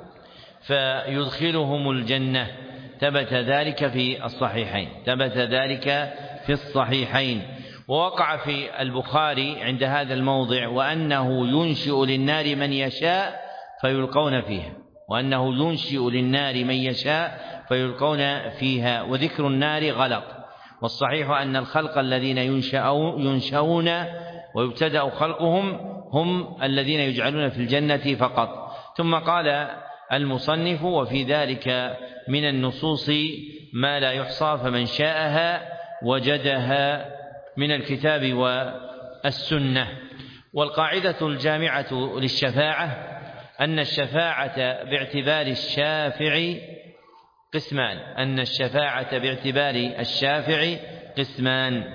فيدخلهم الجنة. ثبت ذلك في الصحيحين ثبت ذلك في الصحيحين ووقع في البخاري عند هذا الموضع وأنه ينشئ للنار من يشاء فيلقون فيها وأنه ينشئ للنار من يشاء فيلقون فيها وذكر النار غلط، والصحيح أن الخلق الذين ينشأون ويبتدأ خلقهم هم الذين يجعلون في الجنة فقط. ثم قال المصنف وفي ذلك من النصوص ما لا يحصى، فمن شاءها وجدها من الكتاب والسنة. والقاعدة الجامعة للشفاعة أن الشفاعة باعتبار الشافع قسمان أن الشفاعة باعتبار الشافع قسمان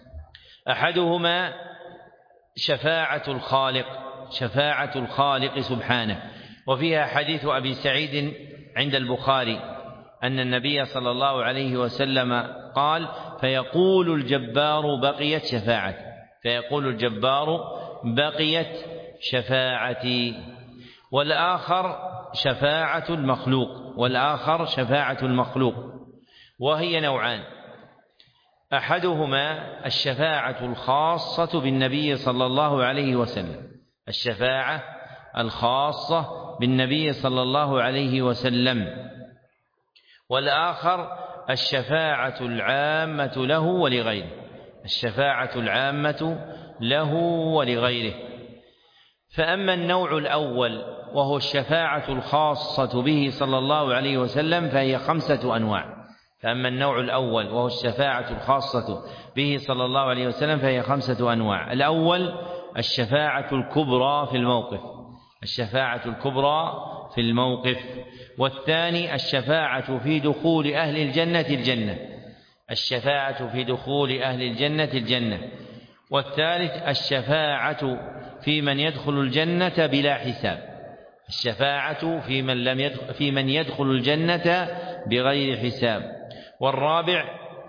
أحدهما شفاعة الخالق شفاعة الخالق سبحانه، وفيها حديث أبي سعيد عند البخاري أن النبي صلى الله عليه وسلم قال فيقول الجبار بقيت شفاعتي فيقول الجبار بقيت شفاعتي والآخر شفاعة المخلوق والآخر شفاعة المخلوق وهي نوعان، أحدهما الشفاعة الخاصة بالنبي صلى الله عليه وسلم الشفاعة الخاصة بالنبي صلى الله عليه وسلم والآخر الشفاعة العامة له ولغيره الشفاعة العامة له ولغيره. فأما النوع الأول وهو الشفاعة الخاصة به صلى الله عليه وسلم فهي خمسة أنواع فأما النوع الأول وهو الشفاعة الخاصة به صلى الله عليه وسلم فهي خمسة أنواع. الأول الشفاعة الكبرى في الموقف الشفاعة الكبرى في الموقف والثاني الشفاعة في دخول أهل الجنة الجنة الشفاعة في دخول أهل الجنة الجنة والثالث الشفاعة في من يدخل الجنة بلا حساب الشفاعة في من لم يدخل في من يدخل الجنة بغير حساب والرابع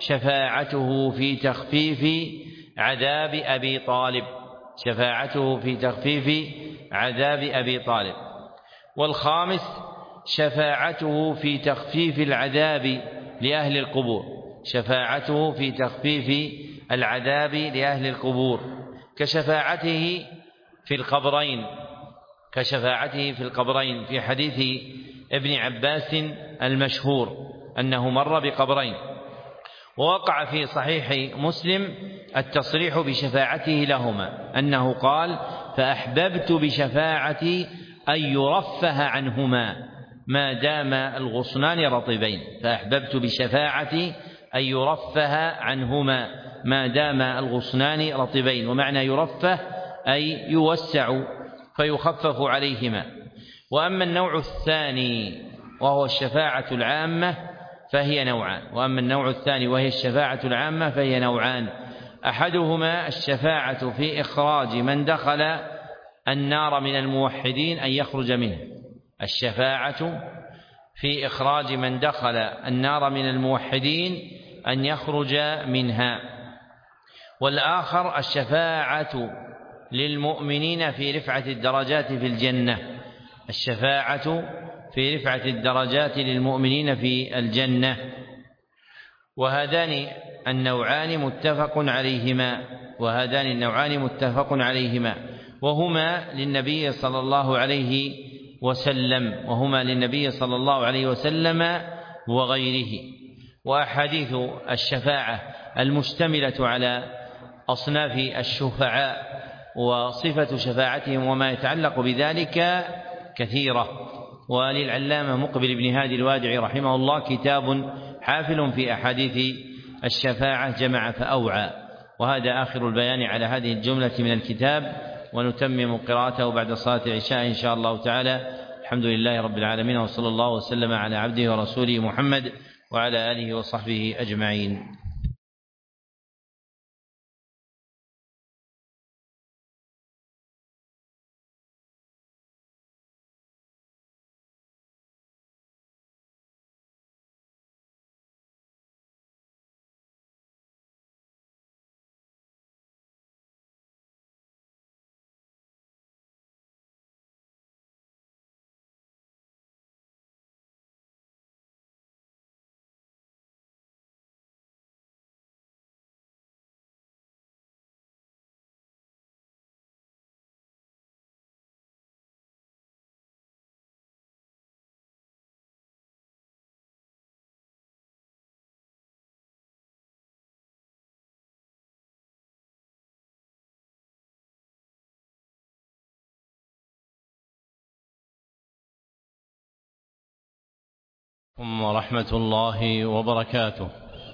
شفاعته في تخفيف عذاب أبي طالب شفاعته في تخفيف عذاب أبي طالب والخامس شفاعته في تخفيف العذاب لأهل القبور شفاعته في تخفيف العذاب لأهل القبور كشفاعته في القبرين كشفاعته في القبرين في حديث ابن عباس المشهور أنه مر بقبرين. ووقع في صحيح مسلم التصريح بشفاعته لهما أنه قال فأحببت بشفاعتي أن يرفه عنهما ما دام الغصنان رطبين فأحببت بشفاعتي أن يرفه عنهما ما دام الغصنان رطبين ومعنى يرفه أي يوسع فيخفف عليهما. وأما النوع الثاني وهو الشفاعة العامة فهي نوعان وأما النوع الثاني وهي الشفاعة العامة فهي نوعان أحدهما الشفاعة في إخراج من دخل النار من الموحدين أن يخرج منه الشفاعة في إخراج من دخل النار من الموحدين أن يخرج منها والآخر الشفاعة للمؤمنين في رفعة الدرجات في الجنة الشفاعة في رفعة الدرجات للمؤمنين في الجنة. وهذان النوعان متفق عليهما وهذان النوعان متفق عليهما وهما للنبي صلى الله عليه وسلم وهما للنبي صلى الله عليه وسلم وغيره. وأحاديث الشفاعة المشتملة على أصناف الشفعاء وصفة شفاعتهم وما يتعلق بذلك كثيرة. وللعلامة مقبل بن هادي الوادعي رحمه الله كتاب حافل في أحاديث الشفاعة جمع فأوعى، وهذا آخر البيان على هذه الجملة من الكتاب، ونتمم قراءته بعد صلاة العشاء إن شاء الله تعالى. الحمد لله رب العالمين، وصلى الله وسلم على عبده ورسوله محمد وعلى آله وصحبه أجمعين. ورحمة الله وبركاته.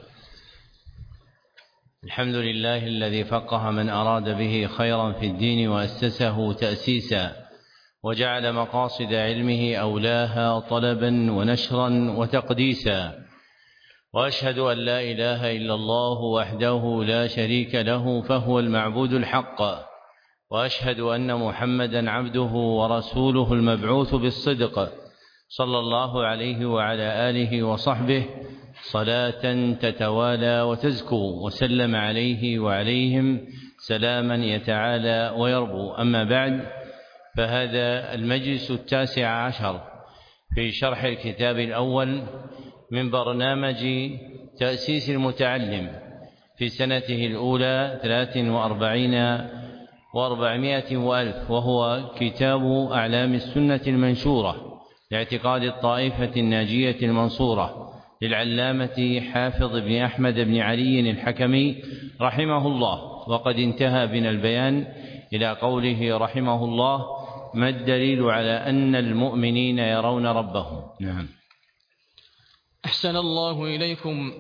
الحمد لله الذي فقه من أراد به خيرا في الدين وأسسه تأسيسا، وجعل مقاصد علمه أولاها طلبا ونشرا وتقديسا، وأشهد أن لا إله إلا الله وحده لا شريك له فهو المعبود الحق، وأشهد أن محمدا عبده ورسوله المبعوث بالصدق، صلى الله عليه وعلى آله وصحبه صلاة تتوالى وتزكو، وسلم عليه وعليهم سلاما يتعالى ويربو. أما بعد، فهذا المجلس التاسع عشر في شرح الكتاب الأول من برنامج تأسيس المتعلم في سنته الأولى ثلاث وأربعين وأربعمائة وألف، وهو كتاب أعلام السنة المنشورة لاعتقاد الطائفة الناجية المنصورة للعلامة حافظ بن أحمد بن علي الحكمي رحمه الله. وقد انتهى بنا البيان إلى قوله رحمه الله: ما الدليل على أن المؤمنين يرون ربهم؟ نعم. أحسن الله إليكم.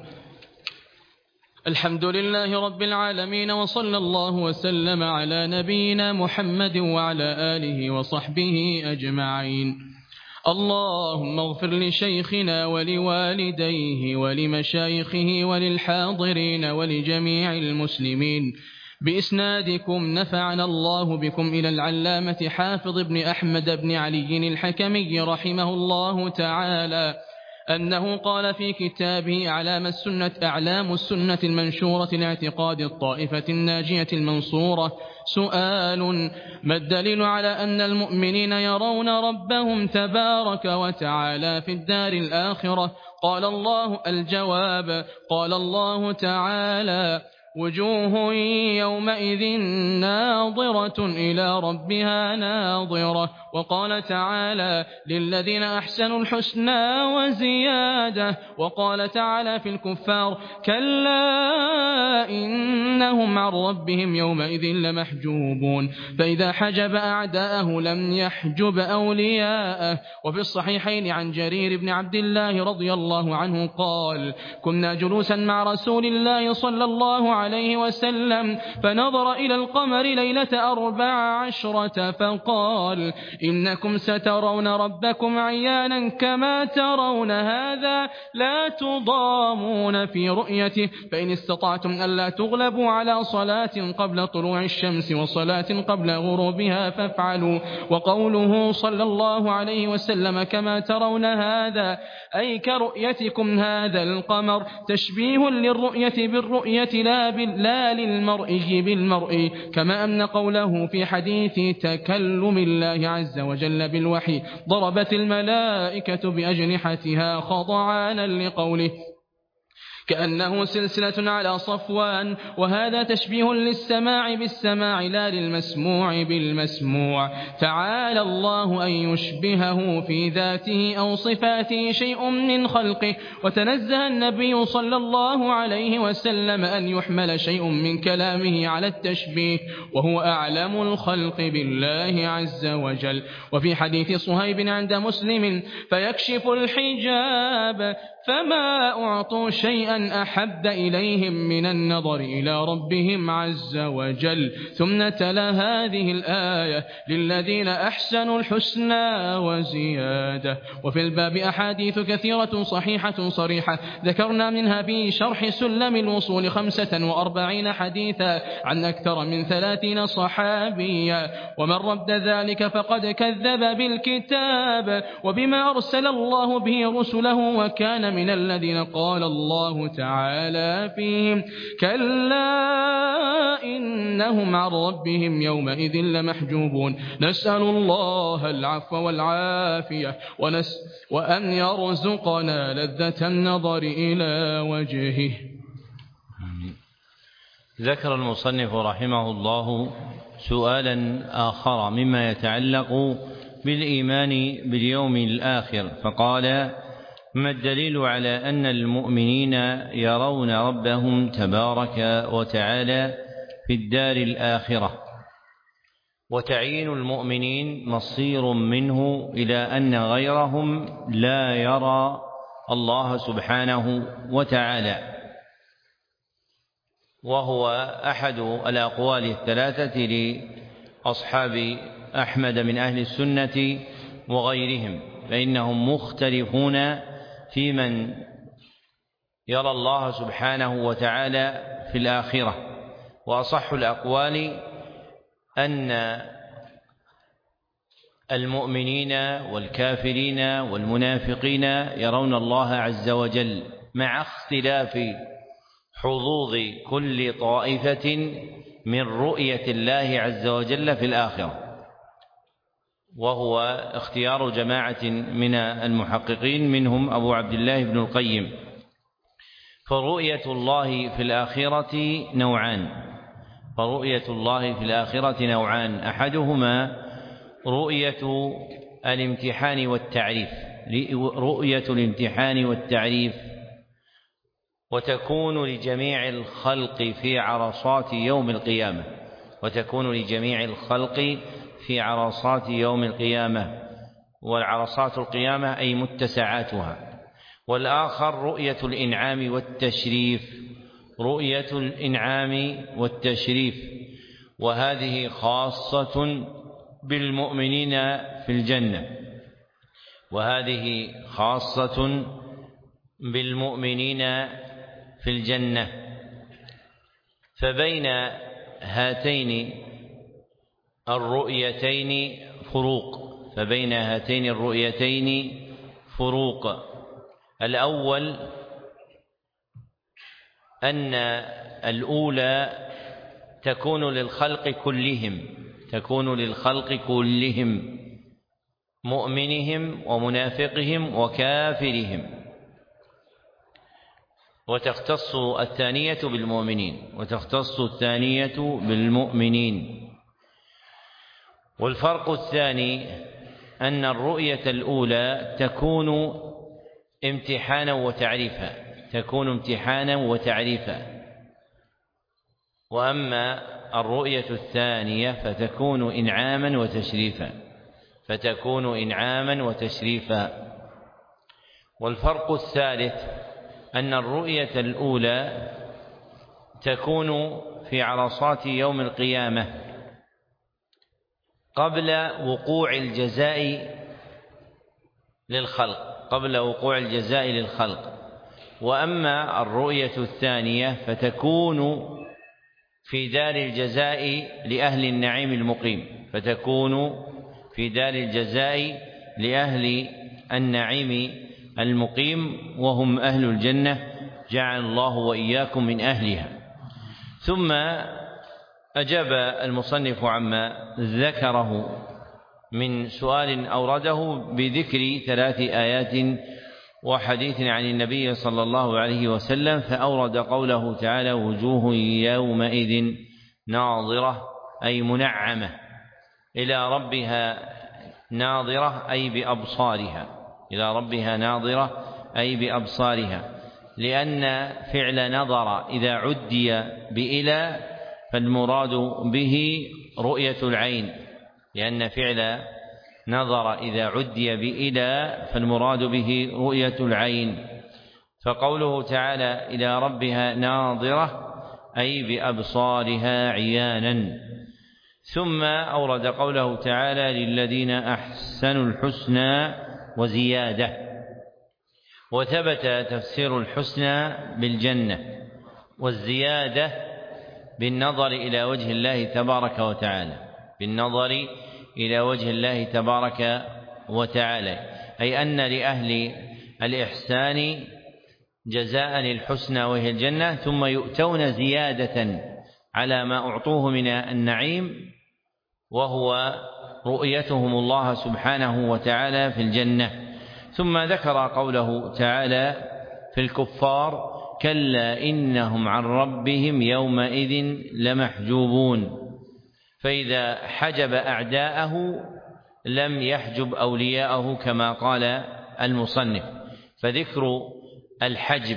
الحمد لله رب العالمين، وصلى الله وسلم على نبينا محمد وعلى آله وصحبه أجمعين. اللهم اغفر لشيخنا ولوالديه ولمشايخه وللحاضرين ولجميع المسلمين بإسنادكم. نفعنا الله بكم إلى العلامة حافظ بن أحمد بن علي الحكمي رحمه الله تعالى أنه قال في كتابه أعلام السنة أعلام السنة المنشورة لاعتقاد الطائفة الناجية المنصورة: سؤال: ما الدليل على أن المؤمنين يرون ربهم تبارك وتعالى في الدار الآخرة؟ قال الله الجواب: قال الله تعالى: وجوه يومئذ ناظرة إلى ربها ناظرة. وقال تعالى: للذين أحسنوا الحسنى وزيادة. وقال تعالى في الكفار: كلا إنهم عن ربهم يومئذ لمحجوبون. فإذا حجب أعداءه لم يحجب أولياءه. وفي الصحيحين عن جرير بن عبد الله رضي الله عنه قال: كنا جلوسا مع رسول الله صلى الله عليه وسلم فنظر إلى القمر ليلة أربع عشرة فقال: إنكم سترون ربكم عيانا كما ترون هذا، لا تضامون في رؤيته، فإن استطعتم ألا تغلبوا على صلاة قبل طلوع الشمس وصلاة قبل غروبها فافعلوا. وقوله صلى الله عليه وسلم كما ترون هذا أي كرؤيتكم هذا القمر تشبيه للرؤية بالرؤية لا, لا للمرئي بالمرئي، كما أن قوله في حديث تكلم الله عز وجل بالوحي: ضربت الملائكة بأجنحتها خضعانا لقوله كأنه سلسلة على صفوان. وهذا تشبيه للسماع بالسماع لا للمسموع بالمسموع. تعالى الله أن يشبهه في ذاته أو صفاته شيء من خلقه، وتنزه النبي صلى الله عليه وسلم أن يحمل شيء من كلامه على التشبيه، وهو أعلم الخلق بالله عز وجل. وفي حديث صهيب عند مسلم: فيكشف الحجاب فما أعطوا شيئا أحب إليهم من النظر إلى ربهم عز وجل. ثم تلا هذه الآية: للذين أحسنوا الحسنى وزيادة. وفي الباب أحاديث كثيرة صحيحة صريحة، ذكرنا منها في شرح سلم الوصول خمسة وأربعين حديثا عن أكثر من ثلاثين صحابيا. ومن رد ذلك فقد كذب بالكتاب وبما أرسل الله به رسله، وكان من الذين قال الله تعالى فيهم: كلا إنهم عن ربهم يومئذ لمحجوبون. نسأل الله العفو والعافية ونس وأن يرزقنا لذة النظر إلى وجهه. ذكر المصنف رحمه الله سؤالا آخر مما يتعلق بالإيمان باليوم الآخر، فقال: ما الدليل على أن المؤمنين يرون ربهم تبارك وتعالى في الدار الآخرة؟ وتعيين المؤمنين مصير منه إلى أن غيرهم لا يرى الله سبحانه وتعالى، وهو أحد الأقوال الثلاثة لأصحاب أحمد من أهل السنة وغيرهم، فإنهم مختلفون في من يرى الله سبحانه وتعالى في الآخرة. وأصح الأقوال أن المؤمنين والكافرين والمنافقين يرون الله عز وجل، مع اختلاف حظوظ كل طائفة من رؤية الله عز وجل في الآخرة، وهو اختيار جماعة من المحققين منهم أبو عبد الله بن القيم. فرؤية الله في الآخرة نوعان فرؤية الله في الآخرة نوعان أحدهما رؤية الامتحان والتعريف رؤية الامتحان والتعريف وتكون لجميع الخلق في عرصات يوم القيامة وتكون لجميع الخلق في عرصات يوم القيامة والعرصات القيامة أي متسعاتها. والآخر رؤية الإنعام والتشريف رؤية الإنعام والتشريف وهذه خاصة بالمؤمنين في الجنة وهذه خاصة بالمؤمنين في الجنة فبين هاتين الرؤيتين فروق فبين هاتين الرؤيتين فروق الأول أن الأولى تكون للخلق كلهم تكون للخلق كلهم مؤمنهم ومنافقهم وكافرهم، وتختص الثانية بالمؤمنين وتختص الثانية بالمؤمنين. والفرق الثاني أن الرؤية الأولى تكون امتحانا وتعريفا تكون امتحانا وتعريفا وأما الرؤية الثانية فتكون إنعاما وتشريفا فتكون إنعاما وتشريفا. والفرق الثالث أن الرؤية الأولى تكون في عرصات يوم القيامة قبل وقوع الجزاء للخلق قبل وقوع الجزاء للخلق وأما الرؤية الثانية فتكون في دار الجزاء لأهل النعيم المقيم فتكون في دار الجزاء لأهل النعيم المقيم وهم أهل الجنة، جعل الله وإياكم من أهلها. ثم أجاب المصنف عما ذكره من سؤال أورده بذكر ثلاث آيات وحديث عن النبي صلى الله عليه وسلم، فأورد قوله تعالى: وجوه يومئذ ناظرة أي منعمة، إلى ربها ناظرة أي بأبصارها، إلى ربها ناظرة أي بأبصارها، لأن فعل نظر إذا عدي بإلى فالمراد به رؤية العين، لأن فعل نظر إذا عدي بإلى فالمراد به رؤية العين. فقوله تعالى: إلى ربها ناظرة أي بأبصارها عيانا. ثم أورد قوله تعالى: للذين أحسنوا الحسنى وزيادة. وثبت تفسير الحسنى بالجنة، والزيادة بالنظر إلى وجه الله تبارك وتعالى، بالنظر إلى وجه الله تبارك وتعالى، أي أن لأهل الإحسان جزاء الحسنى وهي الجنة، ثم يؤتون زيادة على ما أعطوه من النعيم، وهو رؤيتهم الله سبحانه وتعالى في الجنة. ثم ذكر قوله تعالى في الكفار: كلا إنهم عن ربهم يومئذ لمحجوبون. فإذا حجب أعداءه لم يحجب أولياءه كما قال المصنف. فذكر الحجب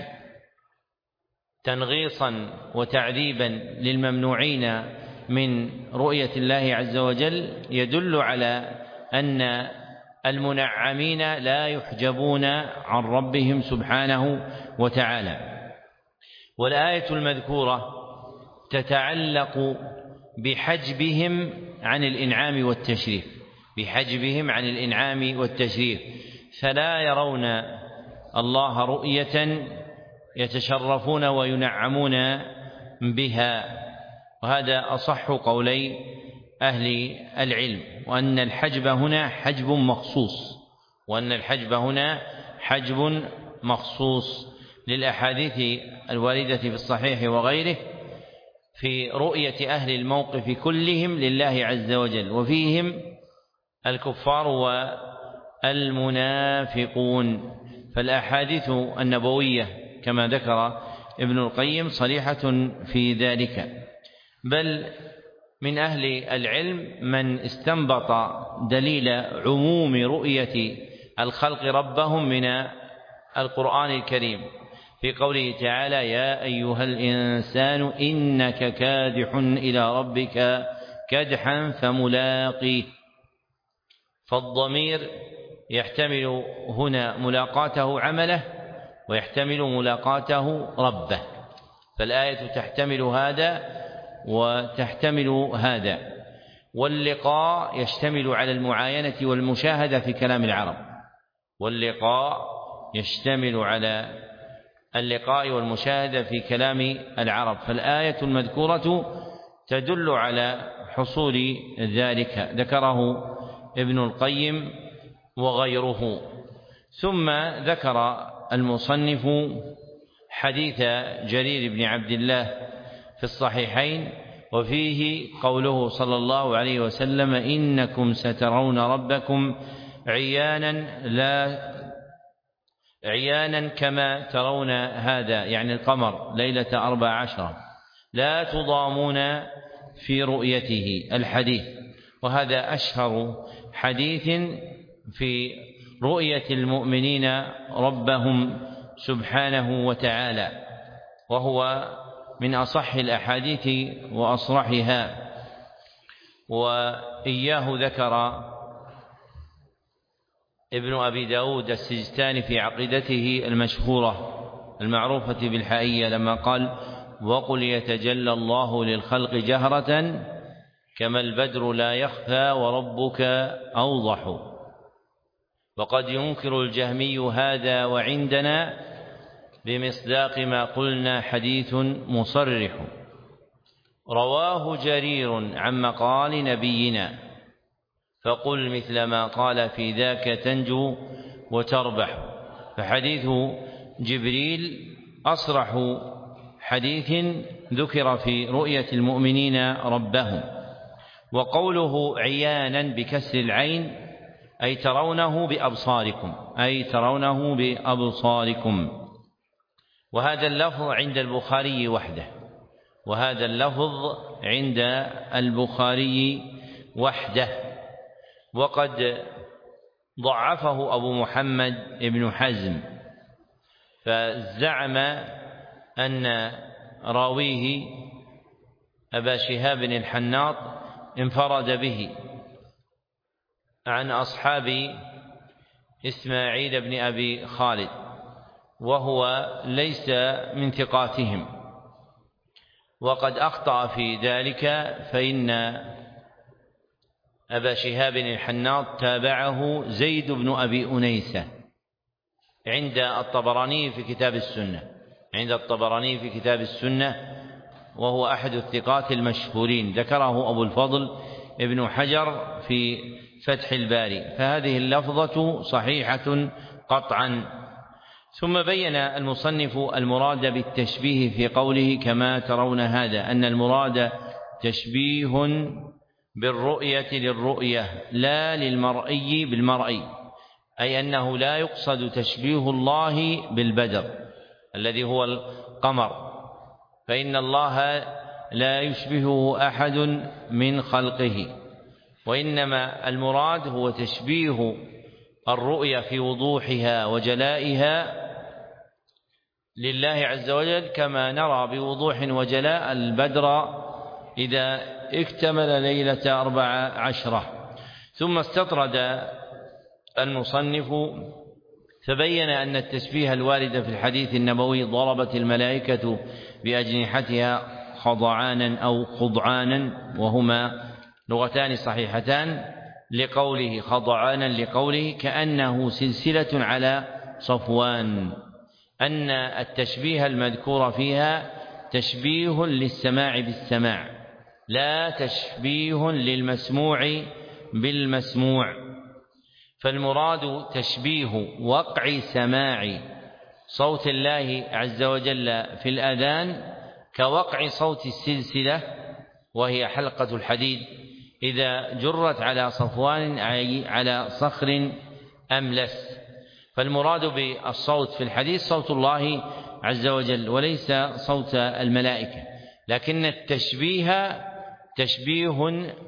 تنغيصا وتعذيبا للممنوعين من رؤية الله عز وجل يدل على أن المنعمين لا يحجبون عن ربهم سبحانه وتعالى. والآية المذكورة تتعلق بحجبهم عن الإنعام والتشريف، بحجبهم عن الإنعام والتشريف، فلا يرون الله رؤية يتشرفون وينعمون بها. وهذا أصح قولي أهل العلم، وأن الحجب هنا حجب مخصوص، وأن الحجب هنا حجب مخصوص للأحاديث الواردة في الصحيح وغيره في رؤية أهل الموقف كلهم لله عز وجل، وفيهم الكفار والمنافقون. فالأحاديث النبوية كما ذكر ابن القيم صريحة في ذلك. بل من أهل العلم من استنبط دليل عموم رؤية الخلق ربهم من القرآن الكريم في قوله تعالى: يا أيها الإنسان إنك كادح إلى ربك كدحا فملاقيه. فالضمير يحتمل هنا ملاقاته عمله، ويحتمل ملاقاته ربه، فالآية تحتمل هذا وتحتمل هذا. واللقاء يشتمل على المعاينة والمشاهدة في كلام العرب، واللقاء يشتمل على اللقاء والمشاهدة في كلام العرب، فالآية المذكورة تدل على حصول ذلك، ذكره ابن القيم وغيره. ثم ذكر المصنف حديث جرير بن عبد الله في الصحيحين، وفيه قوله صلى الله عليه وسلم: إنكم سترون ربكم عيانا لا عيانا كما ترون هذا، يعني القمر ليلة أربع عشرة، لا تضامون في رؤيته. الحديث، وهذا أشهر حديث في رؤية المؤمنين ربهم سبحانه وتعالى، وهو من أصح الأحاديث وأصرحها. وإياه ذكر ابن أبي داود السجستاني في عقيدته المشهورة المعروفة بالحائية لما قال: وقل يتجلى الله للخلق جهرة كما البدر لا يخفى وربك أوضح. وقد ينكر الجهمي هذا وعندنا بمصداق ما قلنا حديث مصرح. رواه جرير عن مقال نبينا، فقل مثل ما قال في ذاك تنجو وتربح. فحديث جبريل أصرح حديث ذكر في رؤية المؤمنين ربهم. وقوله عيانا بكسر العين أي ترونه بأبصاركم أي ترونه بأبصاركم. وهذا اللفظ عند البخاري وحده وهذا اللفظ عند البخاري وحده وقد ضعفه أبو محمد ابن حزم، فزعم أن راويه أبا شهاب الحناط انفرد به عن أصحاب إسماعيل بن أبي خالد، وهو ليس من ثقاتهم، وقد أخطأ في ذلك، فإن أبا شهاب الحناط تابعه زيد بن أبي أنيسة عند الطبراني في كتاب السنة عند الطبراني في كتاب السنة وهو أحد الثقات المشهورين، ذكره أبو الفضل ابن حجر في فتح الباري، فهذه اللفظة صحيحة قطعا. ثم بين المصنف المراد بالتشبيه في قوله كما ترون هذا، أن المراد تشبيه بالرؤية للرؤية لا للمرئي بالمرئي، أي أنه لا يقصد تشبيه الله بالبدر الذي هو القمر، فإن الله لا يشبهه أحد من خلقه، وإنما المراد هو تشبيه الرؤية في وضوحها وجلائها لله عز وجل، كما نرى بوضوح وجلاء البدر إذا اكتمل ليلة أربع عشرة. ثم استطرد المصنف فبين أن التشبيه الوارد في الحديث النبوي ضربت الملائكة بأجنحتها خضعانا أو خضعانا، وهما لغتان صحيحتان، لقوله خضعانا لقوله كأنه سلسلة على صفوان، أن التشبيه المذكور فيها تشبيه للسماع بالسماع لا تشبيه للمسموع بالمسموع، فالمراد تشبيه وقع سماع صوت الله عز وجل في الأذان كوقع صوت السلسلة وهي حلقة الحديد إذا جرت على صفوان أي على صخر أملس، فالمراد بالصوت في الحديث صوت الله عز وجل وليس صوت الملائكة، لكن التشبيه تشبيه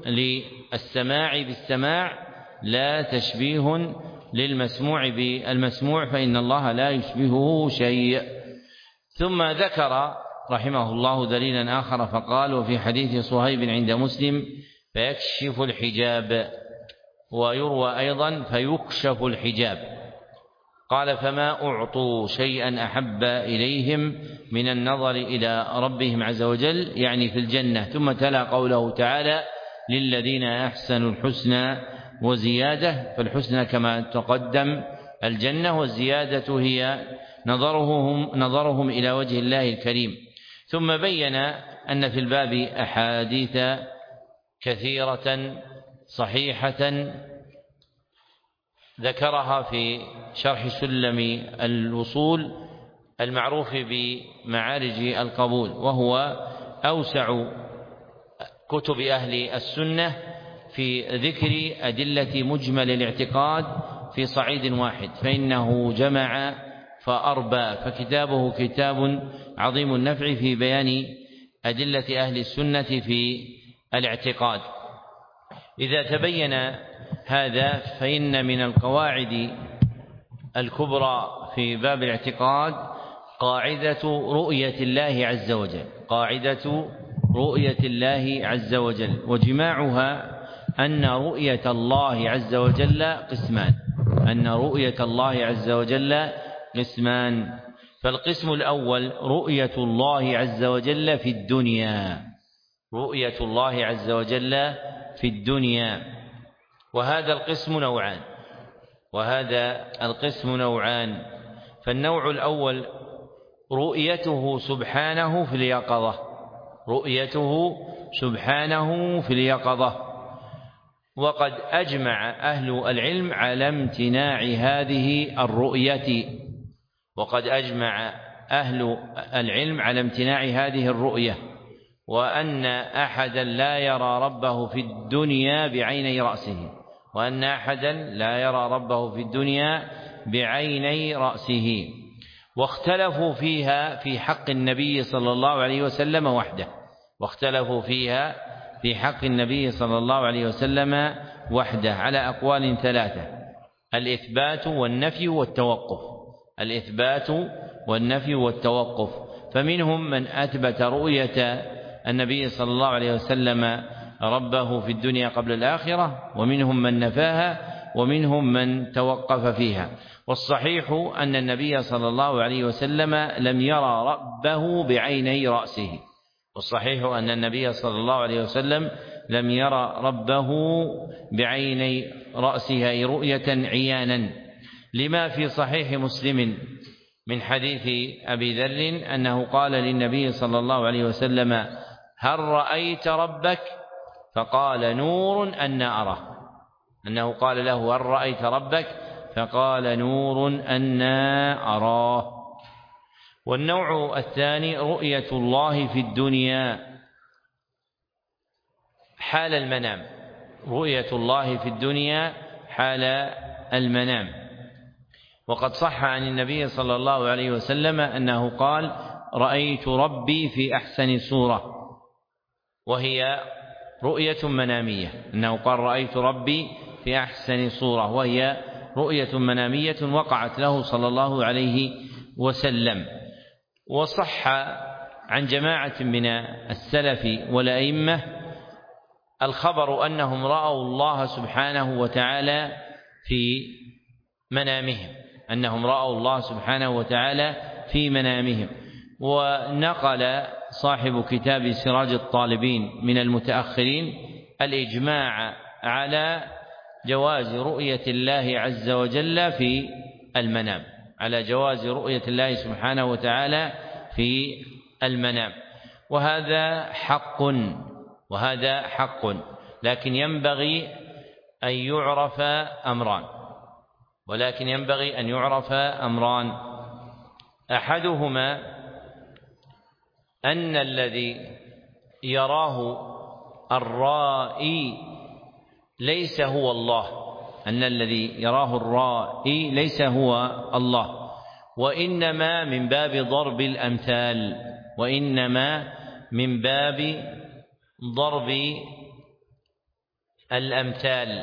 للسماع بالسماع لا تشبيه للمسموع بالمسموع، فإن الله لا يشبهه شيء. ثم ذكر رحمه الله دليلا آخر فقال وفي حديث صهيب عند مسلم فيكشف الحجاب، ويروى أيضا فيكشف الحجاب، قال فما أعطوا شيئا أحب إليهم من النظر إلى ربهم عز وجل يعني في الجنة. ثم تلا قوله تعالى للذين أحسنوا الحسنى وزيادة، فالحسنى كما تقدم الجنة، والزيادة هي نظرهم, نظرهم إلى وجه الله الكريم. ثم بين أن في الباب أحاديث كثيرة صحيحة ذكرها في شرح سلم الوصول المعروف بمعارج القبول، وهو أوسع كتب أهل السنة في ذكر أدلة مجمل الاعتقاد في صعيد واحد، فإنه جمع فأربى، فكتابه كتاب عظيم النفع في بيان أدلة أهل السنة في الاعتقاد. إذا تبين هذا فإن من القواعد الكبرى في باب الاعتقاد قاعدة رؤية الله عز وجل قاعدة رؤية الله عز وجل وجماعها أن رؤية الله عز وجل قسمان أن رؤية الله عز وجل قسمان فالقسم الأول رؤية الله عز وجل في الدنيا رؤية الله عز وجل في الدنيا وهذا القسم نوعان وهذا القسم نوعان فالنوع الأول رؤيته سبحانه في اليقظة رؤيته سبحانه في اليقظة وقد أجمع أهل العلم على امتناع هذه الرؤية وقد أجمع أهل العلم على امتناع هذه الرؤية وأن أحدا لا يرى ربه في الدنيا بعيني رأسه وأن أحدا لا يرى ربه في الدنيا بعيني رأسه. واختلفوا فيها في حق النبي صلى الله عليه وسلم وحده واختلفوا فيها في حق النبي صلى الله عليه وسلم وحده على أقوال ثلاثة: الإثبات والنفي والتوقف الإثبات والنفي والتوقف فمنهم من أثبت رؤية النبي صلى الله عليه وسلم ربه في الدنيا قبل الآخرة، ومنهم من نفاها، ومنهم من توقف فيها. والصحيح أن النبي صلى الله عليه وسلم لم يرى ربه بعيني رأسه والصحيح أن النبي صلى الله عليه وسلم لم يرى ربه بعيني رأسه أي رؤية عيانا، لما في صحيح مسلم من حديث أبي ذر أنه قال للنبي صلى الله عليه وسلم: هل رأيت ربك؟ فقال: نور أن أراه. أنه قال له: هل رأيت ربك؟ فقال: نور أن أراه. والنوع الثاني رؤية الله في الدنيا حال المنام رؤية الله في الدنيا حال المنام وقد صح عن النبي صلى الله عليه وسلم أنه قال: رأيت ربي في أحسن صورة، وهي رؤية منامية. أنه قال: رأيت ربي في أحسن صورة، وهي رؤية منامية وقعت له صلى الله عليه وسلم. وصح عن جماعة من السلف والأئمة الخبر أنهم رأوا الله سبحانه وتعالى في منامهم أنهم رأوا الله سبحانه وتعالى في منامهم ونقل صاحب كتاب سراج الطالبين من المتأخرين الإجماع على جواز رؤية الله عز وجل في المنام على جواز رؤية الله سبحانه وتعالى في المنام وهذا حق وهذا حق لكن ينبغي أن يعرف أمران ولكن ينبغي أن يعرف أمران أحدهما أن الذي يراه الرائي ليس هو الله أن الذي يراه الرائي ليس هو الله وإنما من باب ضرب الأمثال وإنما من باب ضرب الأمثال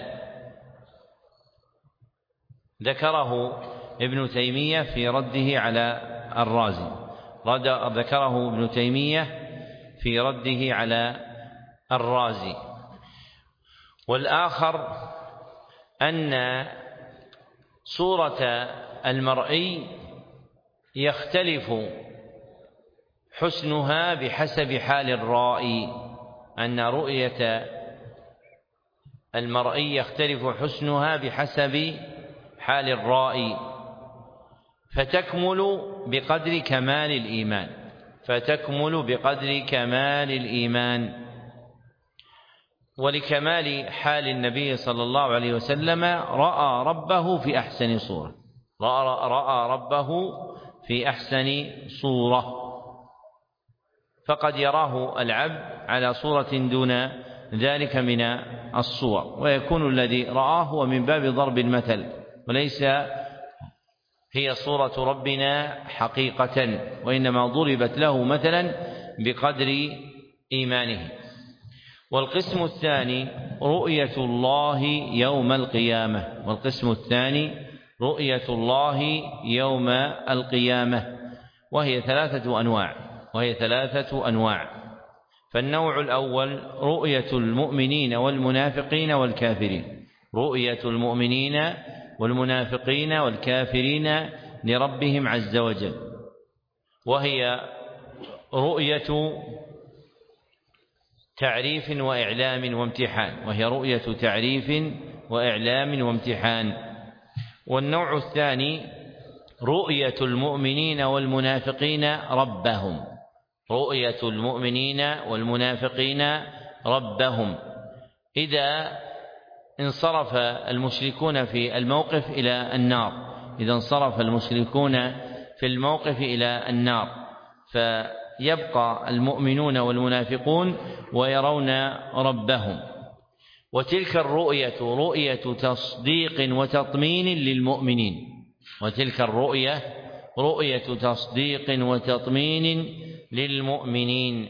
ذكره ابن تيمية في رده على الرازي ذكره ابن تيمية في رده على الرازي والآخر أن صورة المرئي يختلف حسنها بحسب حال الرائي أن رؤية المرئي يختلف حسنها بحسب حال الرائي فتكمل بقدر كمال الإيمان فتكمل بقدر كمال الإيمان ولكمال حال النبي صلى الله عليه وسلم رأى ربه في أحسن صورة رأى, رأى ربه في أحسن صورة فقد يراه العبد على صورة دون ذلك من الصور ويكون الذي رآه هو من باب ضرب المثل وليس هي صورة ربنا حقيقة وإنما ضربت له مثلا بقدر إيمانه. والقسم الثاني رؤية الله يوم القيامة والقسم الثاني رؤية الله يوم القيامة وهي ثلاثة أنواع وهي ثلاثة أنواع فالنوع الأول رؤية المؤمنين والمنافقين والكافرين رؤية المؤمنين والمنافقين والكافرين لربهم عز وجل وهي رؤية تعريف وإعلام وامتحان وهي رؤية تعريف وإعلام وامتحان. والنوع الثاني رؤية المؤمنين والمنافقين ربهم رؤية المؤمنين والمنافقين ربهم إذا انصرف المشركون في الموقف إلى النار إذا انصرف المشركون في الموقف إلى النار فيبقى المؤمنون والمنافقون ويرون ربهم وتلك الرؤية رؤية تصديق وتطمين للمؤمنين وتلك الرؤية رؤية تصديق وتطمين للمؤمنين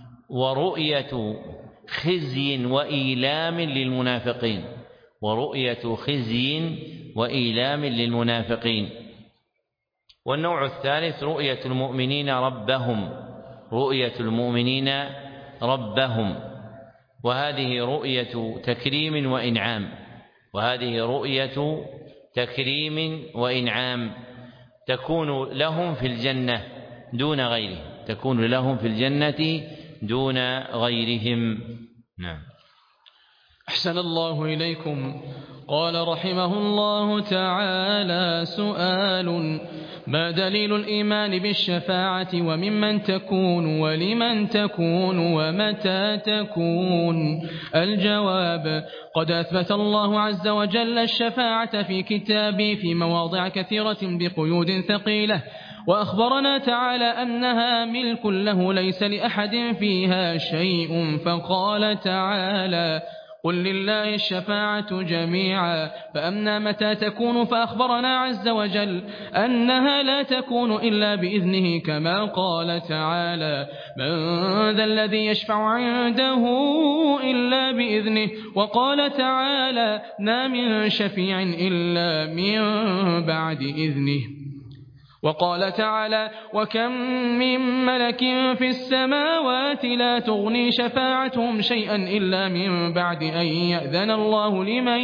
ورؤية خزي وإيلام للمنافقين ورؤية خزي وإيلام للمنافقين. والنوع الثالث رؤية المؤمنين ربهم رؤية المؤمنين ربهم وهذه رؤية تكريم وإنعام وهذه رؤية تكريم وإنعام تكون لهم في الجنة دون غيرهم تكون لهم في الجنة دون غيرهم. نعم. أحسن الله إليكم. قال رحمه الله تعالى: سؤال: ما دليل الإيمان بالشفاعة وممن تكون ولمن تكون ومتى تكون؟ الجواب: قد أثبت الله عز وجل الشفاعة في كتابه في مواضع كثيرة بقيود ثقيلة، وأخبرنا تعالى أنها ملك له ليس لأحد فيها شيء، فقال تعالى: قل لله الشفاعة جميعا. فأما متى تكون فأخبرنا عز وجل أنها لا تكون إلا بإذنه، كما قال تعالى: من ذا الذي يشفع عنده إلا بإذنه. وقال تعالى: ما من شفيع إلا من بعد إذنه. وقال تعالى: وكم من ملك في السماوات لا تغني شفاعتهم شيئا إلا من بعد أن يأذن الله لمن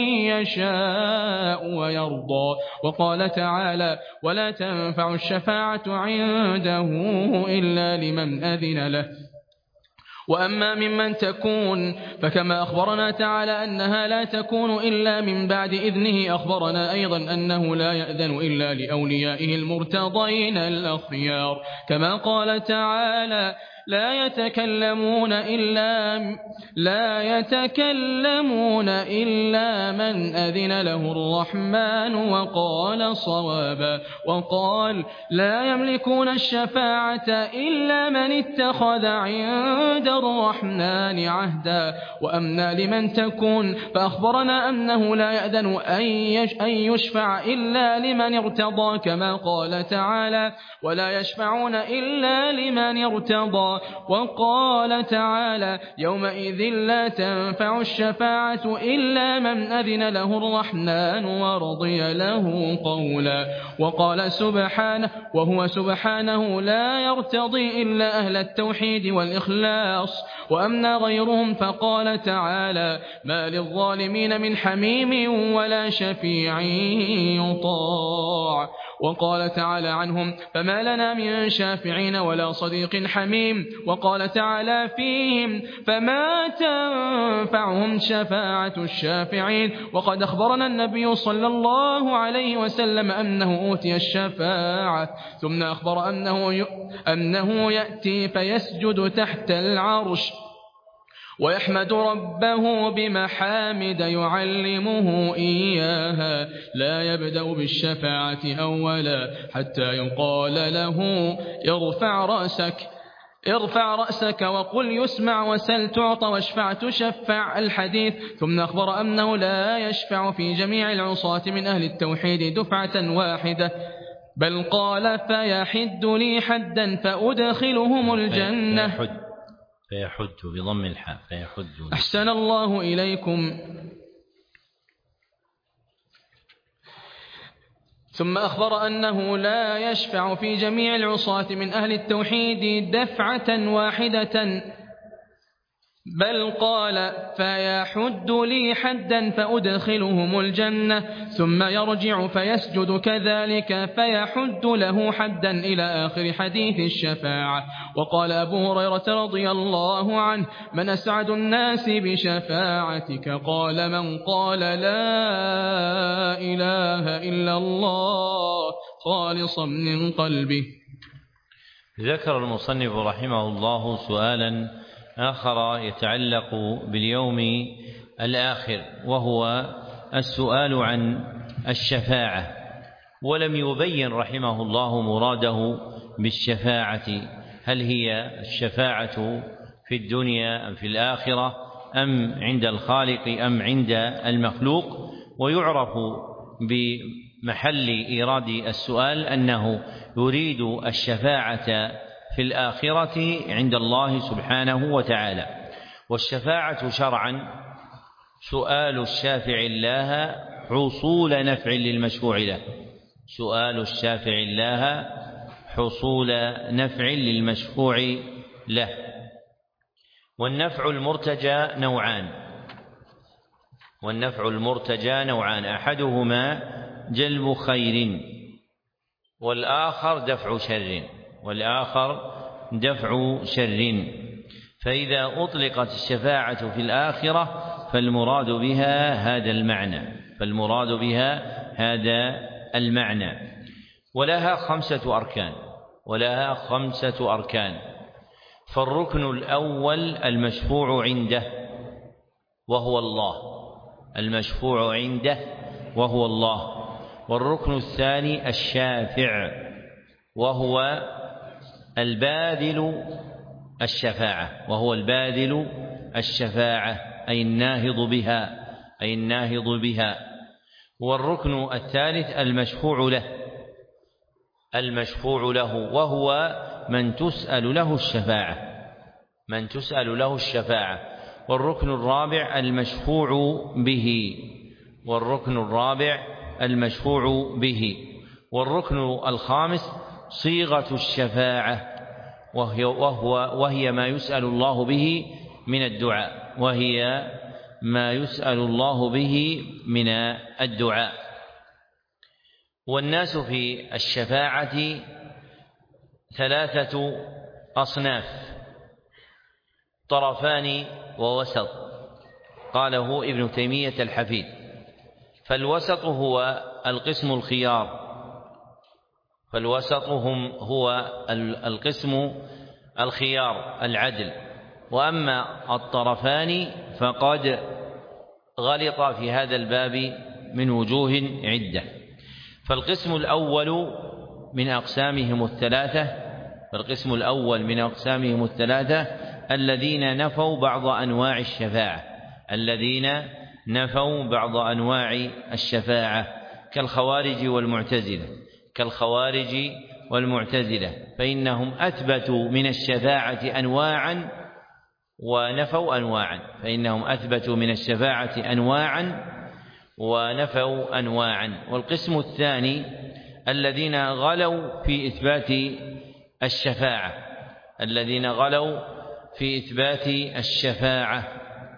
يشاء ويرضى. وقال تعالى: ولا تنفع الشفاعة عنده إلا لمن أذن له. وأما ممن تكون فكما أخبرنا تعالى أنها لا تكون إلا من بعد إذنه، أخبرنا أيضا أنه لا يأذن إلا لأوليائه المرتضين الأخيار، كما قال تعالى: لا يتكلمون إلا لا يتكلمون إلا من أذن له الرحمن وقال صوابا. وقال: لا يملكون الشفاعة إلا من اتخذ عند الرحمن عهدا. وأما لمن تكون فأخبرنا أنه لا يأذن أن يشفع إلا لمن ارتضى، كما قال تعالى: ولا يشفعون إلا لمن ارتضى. وقال تعالى: يومئذ لا تنفع الشفاعة إلا من أذن له الرحمن ورضي له قولا. وقال سبحانه: وهو سبحانه لا يرتضي إلا أهل التوحيد والإخلاص. وأما غيرهم فقال تعالى: ما للظالمين من حميم ولا شفيع يطاع. وقال تعالى عنهم: فما لنا من شافعين ولا صديق حميم. وقال تعالى فيهم: فما تنفعهم شفاعة الشافعين. وقد أخبرنا النبي صلى الله عليه وسلم أنه أوتي الشفاعة، ثم أخبر أنه, أنه يأتي فيسجد تحت العرش ويحمد ربه بمحامد يعلمه إياها، لا يبدأ بالشفاعة أولا حتى يقال له: ارفع رأسك ارفع رأسك وقل يسمع وسل تعطى واشفع تشفع، الحديث. ثم أخبر أنه لا يشفع في جميع العصاة من أهل التوحيد دفعة واحدة، بل قال: فيحد لي حدا فأدخلهم الجنة. فيحد, فيحد بضم الحاء فيحد. أحسن الله إليكم. ثم أخبر أنه لا يشفع في جميع العصاة من أهل التوحيد دفعة واحدة، بل قال: فيحد لي حدا فأدخلهم الجنة، ثم يرجع فيسجد كذلك فيحد له حدا إلى آخر حديث الشفاعة. وقال أبو هريرة رضي الله عنه: من أسعد الناس بشفاعتك؟ قال: من قال لا إله إلا الله خالصا من قلبه. ذكر المصنف رحمه الله سؤالا آخر يتعلق باليوم الآخر، وهو السؤال عن الشفاعة، ولم يبين رحمه الله مراده بالشفاعة، هل هي الشفاعة في الدنيا أم في الآخرة أم عند الخالق أم عند المخلوق. ويعرف بمحل إيراد السؤال أنه يريد الشفاعة في الآخرة عند الله سبحانه وتعالى. والشفاعة شرعا سؤال الشافع الله حصول نفع للمشفوع له، سؤال الشافع الله حصول نفع للمشفوع له. والنفع المرتجى نوعان، والنفع المرتجى نوعان أحدهما جلب خير والآخر دفع شر، والآخر دفع شر. فإذا أطلقت الشفاعة في الآخرة فالمراد بها هذا المعنى، فالمراد بها هذا المعنى. ولها خمسة أركان، ولها خمسة أركان. فالركن الأول المشفوع عنده وهو الله، المشفوع عنده وهو الله. والركن الثاني الشافع وهو الباذل الشفاعة، وهو الباذل الشفاعة أي الناهض بها، أي الناهض بها. والركن الثالث المشفوع له، المشفوع له وهو من تسأل له الشفاعة، من تسأل له الشفاعة. والركن الرابع المشفوع به، والركن الرابع المشفوع به. والركن الخامس صيغة الشفاعة، وهي, وهو وهي ما يسأل الله به من الدعاء، وهي ما يسأل الله به من الدعاء. والناس في الشفاعة ثلاثة أصناف، طرفان ووسط، قاله ابن تيمية الحفيد. فالوسط هو القسم الخيار، فالوسط هم هو القسم الخيار العدل. وأما الطرفان فقد غلط في هذا الباب من وجوه عدة. فالقسم الأول من أقسامهم الثلاثة، فالقسم الأول من أقسامهم الثلاثة الذين نفوا بعض أنواع الشفاعة، الذين نفوا بعض أنواع الشفاعة كالخوارج والمعتزلة، كالخوارج والمعتزلة فإنهم أثبتوا من الشفاعة أنواعا ونفوا أنواعا، فإنهم أثبتوا من الشفاعة أنواعا ونفوا أنواعا. والقسم الثاني الذين غلوا في إثبات الشفاعة، الذين غلوا في إثبات الشفاعة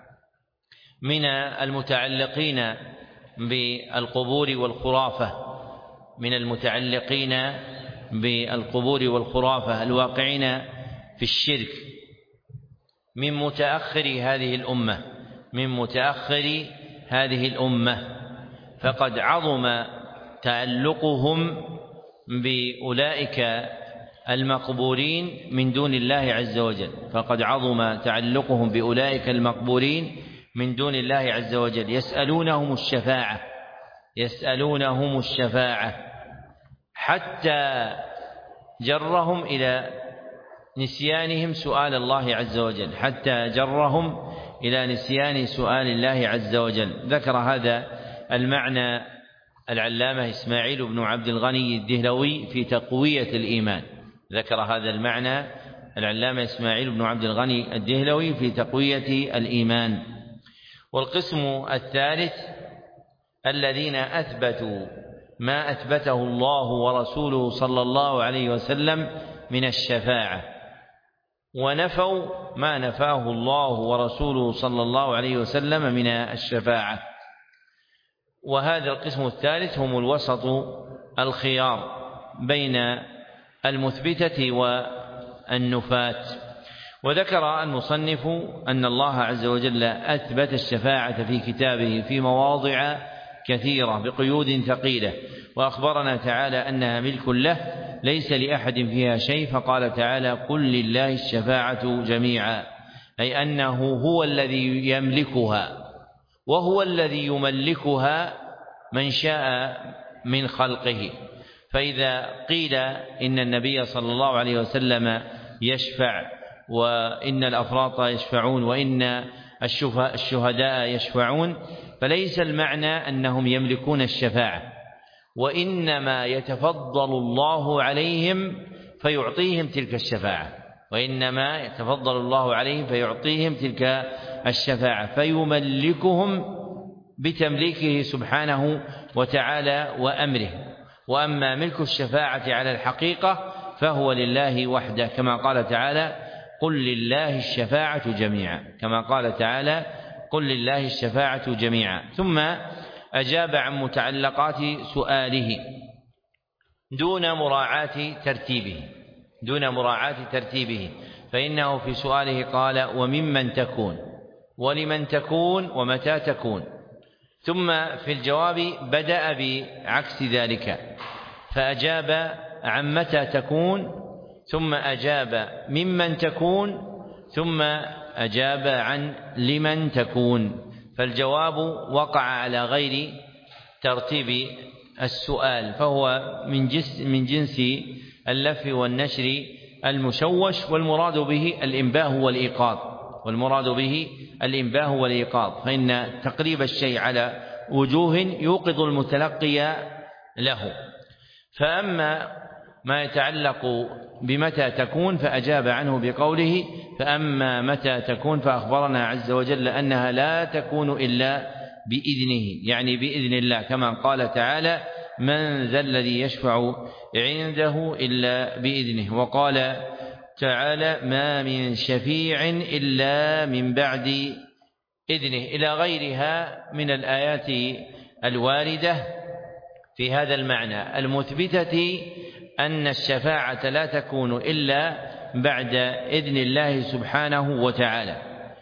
من المتعلقين بالقبور والخرافة، من المتعلقين بالقبور والخرافة الواقعين في الشرك من متأخر هذه الأمة، من متأخر هذه الأمة. فقد عظم تعلقهم بأولئك المقبورين من دون الله عز وجل، فقد عظم تعلقهم بأولئك المقبورين من دون الله عز وجل، يسألونهم الشفاعة، يسألونهم الشفاعة حتى جرهم إلى نسيانهم سؤال الله عز وجل، حتى جرهم إلى نسيان سؤال الله عز وجل. ذكر هذا المعنى العلامة إسماعيل بن عبد الغني الدهلوي في تقوية الإيمان، ذكر هذا المعنى العلامة إسماعيل بن عبد الغني الدهلوي في تقوية الإيمان. والقسم الثالث الذين أثبتوا ما أثبته الله ورسوله صلى الله عليه وسلم من الشفاعة، ونفوا ما نفاه الله ورسوله صلى الله عليه وسلم من الشفاعة. وهذا القسم الثالث هم الوسط الخيار بين المثبتة والنفاة. وذكر المصنف أن الله عز وجل أثبت الشفاعة في كتابه في مواضع كثيرة بقيود ثقيلة، وأخبرنا تعالى أنها ملك له ليس لأحد فيها شيء، فقال تعالى قل لله الشفاعة جميعا، أي أنه هو الذي يملكها وهو الذي يملكها من شاء من خلقه. فإذا قيل إن النبي صلى الله عليه وسلم يشفع وإن الأفراط يشفعون وإن الشهداء يشفعون، فليس المعنى أنهم يملكون الشفاعة، وإنما يتفضل الله عليهم فيعطيهم تلك الشفاعة وإنما يتفضل الله عليهم فيعطيهم تلك الشفاعة فيملكهم بتمليكه سبحانه وتعالى وأمره. وأما ملك الشفاعة على الحقيقة فهو لله وحده، كما قال تعالى: قل لله الشفاعة جميعا، كما قال تعالى: قل لله الشفاعة جميعا. ثم أجاب عن متعلقات سؤاله دون مراعاة ترتيبه دون مراعاة ترتيبه فإنه في سؤاله قال: وممن تكون، ولمن تكون، ومتى تكون. ثم في الجواب بدأ بعكس ذلك فأجاب عن متى تكون، ثم أجاب ممن تكون، ثم أجاب عن لمن تكون، فالجواب وقع على غير ترتيب السؤال، فهو من جنس من جنس اللف والنشر المشوش، والمراد به الإنباه والإيقاظ والمراد به الإنباه والإيقاظ فإن تقريب الشيء على وجوه يوقظ المتلقي له. فأما ما يتعلق بمتى تكون فأجاب عنه بقوله: فأما متى تكون فأخبرنا عز وجل أنها لا تكون إلا بإذنه، يعني بإذن الله، كما قال تعالى: من ذا الذي يشفع عنده إلا بإذنه. وقال تعالى: ما من شفيع إلا من بعد إذنه، إلى غيرها من الآيات الواردة في هذا المعنى المثبتة أن الشفاعة لا تكون إلا بعد إذن الله سبحانه وتعالى.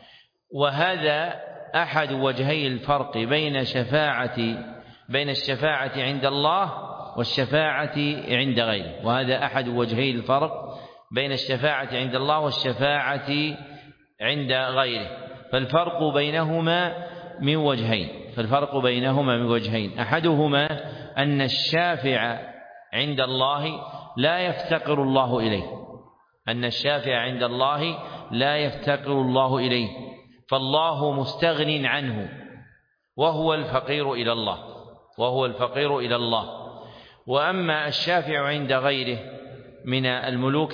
وهذا أحد وجهي الفرق بين شفاعة بين الشفاعة عند الله والشفاعة عند غيره وهذا أحد وجهي الفرق بين الشفاعة عند الله والشفاعة عند غيره فالفرق بينهما من وجهين فالفرق بينهما من وجهين أحدهما أن الشافع عند الله لا يفتقر الله إليه أن الشافع عند الله لا يفتقر الله إليه فالله مستغن عنه وهو الفقير إلى الله وهو الفقير إلى الله وأما الشافع عند غيره من الملوك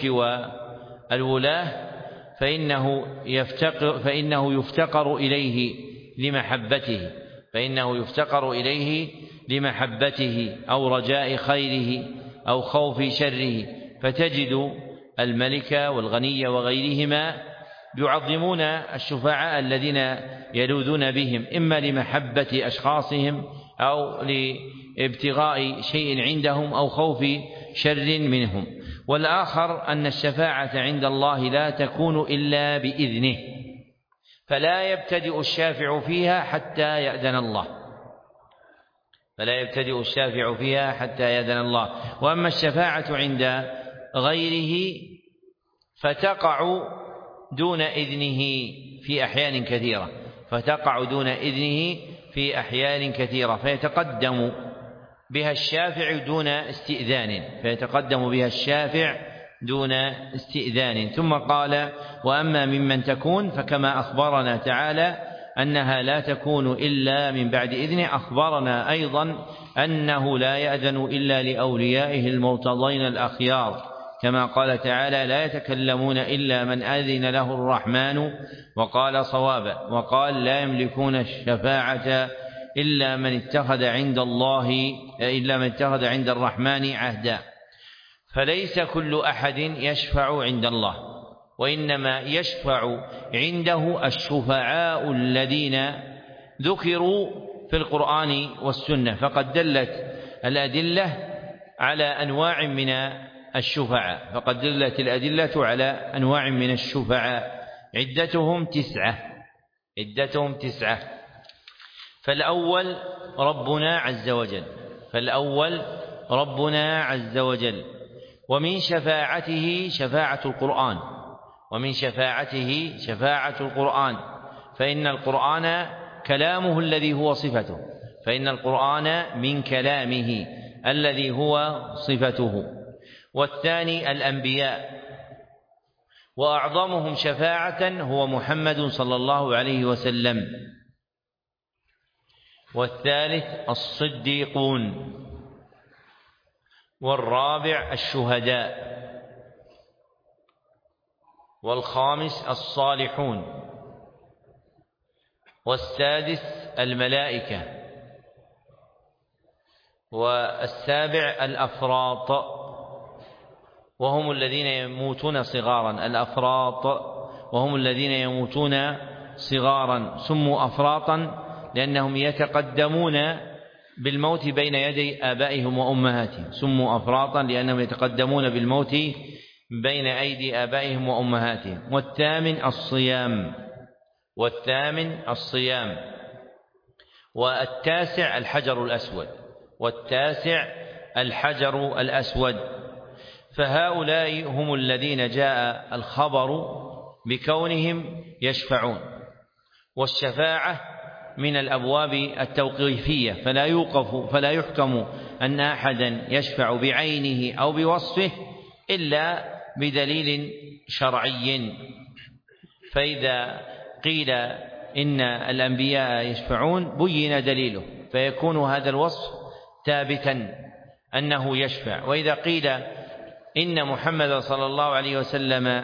والولاة فإنه يفتقر فإنه يفتقر إليه لمحبته فإنه يفتقر إليه لمحبته أو رجاء خيره أو خوف شره فتجد الملك والغني وغيرهما يعظمون الشفعاء الذين يلوذون بهم إما لمحبة أشخاصهم أو لابتغاء شيء عندهم أو خوف شر منهم والآخر أن الشفاعة عند الله لا تكون إلا بإذنه فلا يبتدئ الشافع فيها حتى يأذن الله فلا يبتدئ الشافع فيها حتى يأذن الله وأما الشفاعة عند غيره فتقع دون إذنه في أحيان كثيرة فتقع دون إذنه في أحيان كثيرة فيتقدم بها الشافع دون استئذان فيتقدم بها الشافع دون استئذان ثم قال وأما ممن تكون فكما أخبرنا تعالى أنها لا تكون إلا من بعد إذنه أخبرنا أيضا أنه لا يأذن إلا لأوليائه المرتضين الأخيار كما قال تعالى لا يتكلمون إلا من أذن له الرحمن وقال صوابا وقال لا يملكون الشفاعة إلا من اتخذ عند الله إلا من اتخذ عند الرحمن عهدا فليس كل أحد يشفع عند الله وإنما يشفع عنده الشفعاء الذين ذكروا في القرآن والسنة فقد دلت الأدلة على أنواع من الشفعاء فقد دلت الأدلة على أنواع من الشفعاء عدتهم تسعة عدتهم تسعة فالأول ربنا عز وجل فالأول ربنا عز وجل ومن شفاعته شفاعة القرآن ومن شفاعته شفاعة القرآن فإن القرآن كلامه الذي هو صفته فإن القرآن من كلامه الذي هو صفته والثاني الأنبياء وأعظمهم شفاعة هو محمد صلى الله عليه وسلم. والثالث الصديقون، والرابع الشهداء، والخامس الصالحون، والسادس الملائكة، والسابع الأفراط وهم الذين يموتون صغارا. الأفراط وهم الذين يموتون صغارا سموا أفراطا لأنهم يتقدمون بالموت بين يدي آبائهم وأمهاتهم، سموا أفراطا لأنهم يتقدمون بالموت بين أيدي آبائهم وأمهاتهم. والثامن الصيام والثامن الصيام والتاسع الحجر الأسود والتاسع الحجر الأسود. فهؤلاء هم الذين جاء الخبر بكونهم يشفعون. والشفاعة من الأبواب التوقيفية، فلا يوقف فلا يحكم أن أحدا يشفع بعينه أو بوصفه إلا بدليل شرعي. فإذا قيل إن الأنبياء يشفعون بين دليله فيكون هذا الوصف ثابتا أنه يشفع. وإذا قيل إن محمد صلى الله عليه وسلم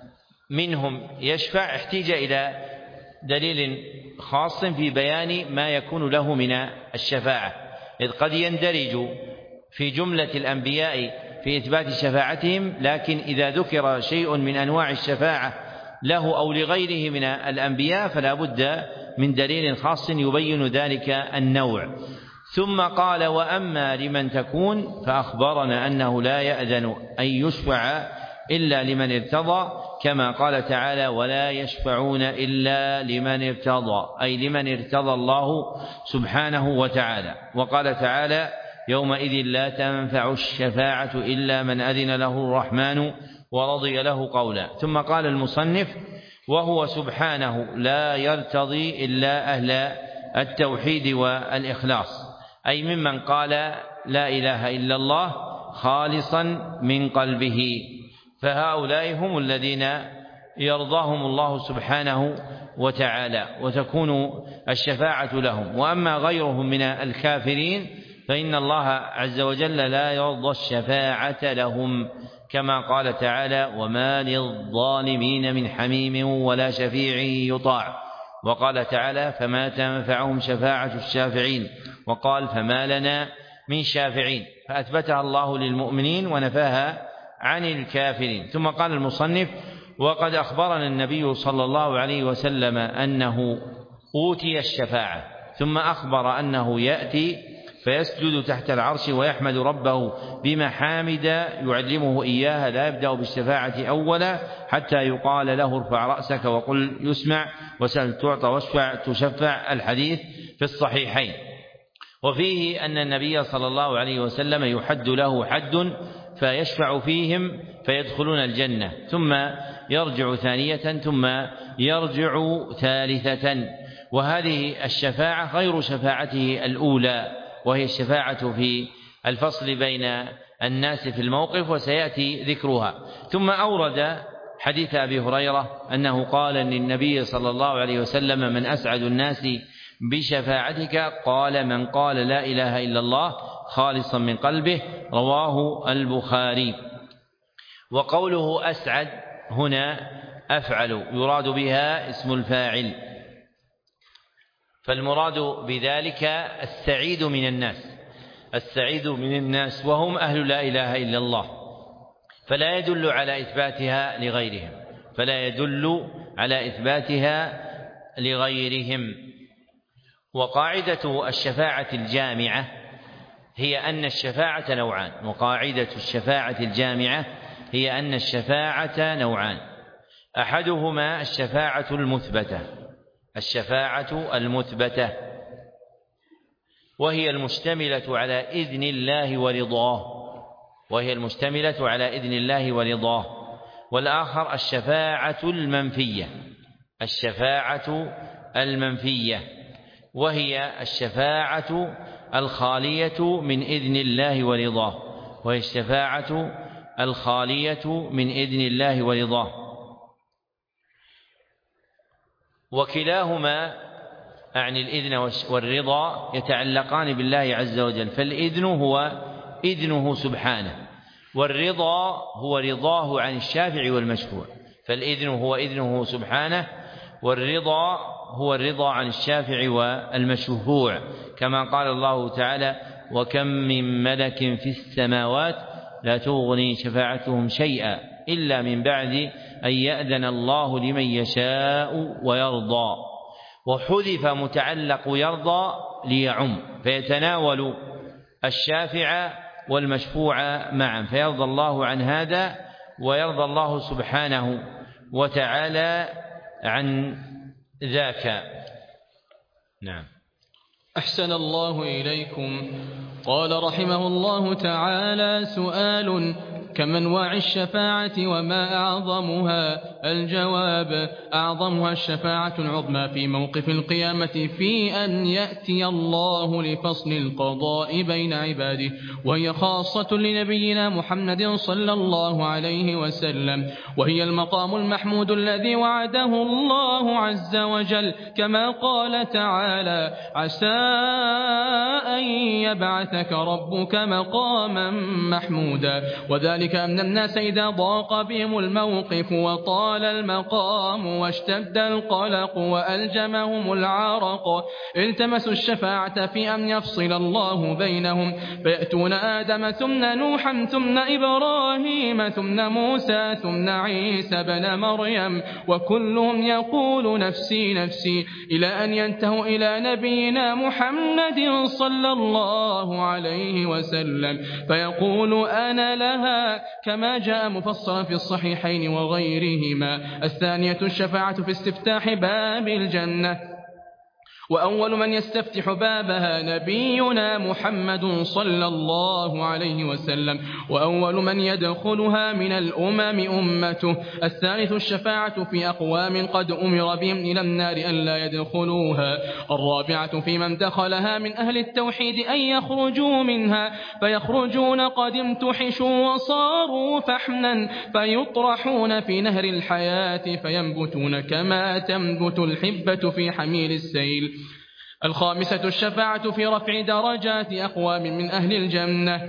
منهم يشفع احتاج إلى دليل خاص في بيان ما يكون له من الشفاعة، إذ قد يندرج في جملة الأنبياء في إثبات شفاعتهم، لكن إذا ذكر شيء من أنواع الشفاعة له أو لغيره من الأنبياء فلا بد من دليل خاص يبين ذلك النوع. ثم قال: وأما لمن تكون، فأخبرنا أنه لا يأذن أن يشفع إلا لمن ارتضى، كما قال تعالى: ولا يشفعون إلا لمن ارتضى، أي لمن ارتضى الله سبحانه وتعالى. وقال تعالى: يومئذ لا تنفع الشفاعة إلا من أذن له الرحمن ورضي له قولا. ثم قال المصنف: وهو سبحانه لا يرتضي إلا أهل التوحيد والإخلاص، أي ممن قال لا إله إلا الله خالصا من قلبه، فهؤلاء هم الذين يرضاهم الله سبحانه وتعالى وتكون الشفاعة لهم. وأما غيرهم من الكافرين فإن الله عز وجل لا يرضى الشفاعة لهم، كما قال تعالى: وما للظالمين من حميم ولا شفيع يطاع. وقال تعالى: فما تنفعهم شفاعة الشافعين. وقال: فما لنا من شافعين، فأثبتها الله للمؤمنين ونفاها عن الكافرين. ثم قال المصنف: وقد أخبرنا النبي صلى الله عليه وسلم أنه أوتي الشفاعة، ثم أخبر أنه يأتي فيسجد تحت العرش ويحمد ربه بمحامد يعلمه إياها، لا يبدأ بالشفاعة أولا حتى يقال له: ارفع رأسك وقل يسمع، وسل تعطى واشفع تشفع. الحديث في الصحيحين. وفيه أن النبي صلى الله عليه وسلم يحد له حد فيشفع فيهم فيدخلون الجنة، ثم يرجع ثانية، ثم يرجع ثالثة. وهذه الشفاعة غير شفاعته الأولى، وهي الشفاعة في الفصل بين الناس في الموقف، وسيأتي ذكرها. ثم أورد حديث أبي هريرة أنه قال للنبي صلى الله عليه وسلم: من أسعد الناس بشفاعتك؟ قال: من قال لا إله إلا الله خالصا من قلبه. رواه البخاري. وقوله أسعد هنا أفعل يراد بها اسم الفاعل، فالمراد بذلك السعيد من الناس، السعيد من الناس وهم أهل لا إله إلا الله، فلا يدل على إثباتها لغيرهم فلا يدل على إثباتها لغيرهم. وقاعدة الشفاعة الجامعة هي أن الشفاعة نوعان وقاعدة الشفاعة الجامعة هي أن الشفاعة نوعان: أحدهما الشفاعة المثبتة الشفاعة المثبتة وهي المشتملة على إذن الله ورضاه وهي المشتملة على إذن الله ورضاه والآخر الشفاعة المنفية الشفاعة المنفية وهي الشفاعة الخالية من إذن الله ورضاه وهي الشفاعة الخالية من إذن الله ورضاه وكلاهما أعني الإذن والرضا يتعلقان بالله عز وجل، فالإذن هو إذنه سبحانه، والرضا هو رضاه عن الشافع والمشفوع. فالإذن هو إذنه سبحانه، والرضا هو الرضا عن الشافع والمشفوع، كما قال الله تعالى: وكم من ملك في السماوات لا تغني شفاعتهم شيئا إلا من بعد أن يأذن الله لمن يشاء ويرضى. وحذف متعلق يرضى ليعم، فيتناول الشافع والمشفوع معا، فيرضى الله عن هذا ويرضى الله سبحانه وتعالى عن ذاك. نعم. أحسن الله إليكم. قال رحمه الله تعالى: سؤال: كم أنواع الشفاعة وما أعظمها؟ الجواب: أعظمها الشفاعة العظمى في موقف القيامة، في أن يأتي الله لفصل القضاء بين عباده، وهي خاصة لنبينا محمد صلى الله عليه وسلم، وهي المقام المحمود الذي وعده الله عز وجل، كما قال تعالى: عسى أن يبعثك ربك مقاما محمودا. وذلك أن الناس إذا ضاق بهم الموقف وطال المقام واشتد القلق وألجمهم العرق التمسوا الشفاعة في أن يفصل الله بينهم، فيأتون آدم ثم نوحا ثم إبراهيم ثم موسى ثم عيسى بن مريم، وكلهم يقول نفسي نفسي، إلى أن ينتهوا إلى نبينا محمد صلى الله عليه وسلم فيقول: أنا لها، كما جاء مفصلا في الصحيحين وغيرهما. الثانية الشفاعة في استفتاح باب الجنة، وأول من يستفتح بابها نبينا محمد صلى الله عليه وسلم، وأول من يدخلها من الأمم أمته. الثالث الشفاعة في أقوام قد أمر بهم إلى النار أن لا يدخلوها. الرابعة في من دخلها من أهل التوحيد أن يخرجوا منها، فيخرجون قد امتحشوا وصاروا فحما، فيطرحون في نهر الحياة فينبتون كما تنبت الحبة في حميل السيل. الخامسة الشفاعة في رفع درجات أقوام من أهل الجنة،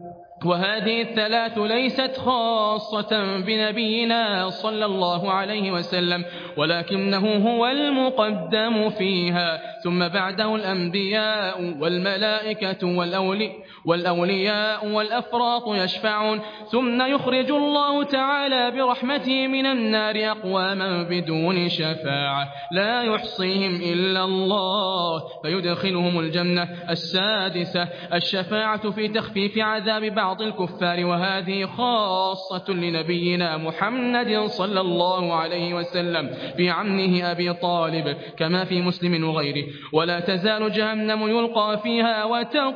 وهذه الثلاث ليست خاصة بنبينا صلى الله عليه وسلم، ولكنه هو المقدم فيها، ثم بعده الأنبياء والملائكة والأولياء والأولياء والأفراط يشفعون، ثم يخرج الله تعالى برحمته من النار أقواما بدون شفاعة لا يحصيهم إلا الله فيدخلهم الجنة. السادسة الشفاعة في تخفيف عذاب بعض الكفار، وهذه خاصة لنبينا محمد صلى الله عليه وسلم في عمه أبي طالب، كما في مسلم وغيره: ولا تزال جهنم يلقى فيها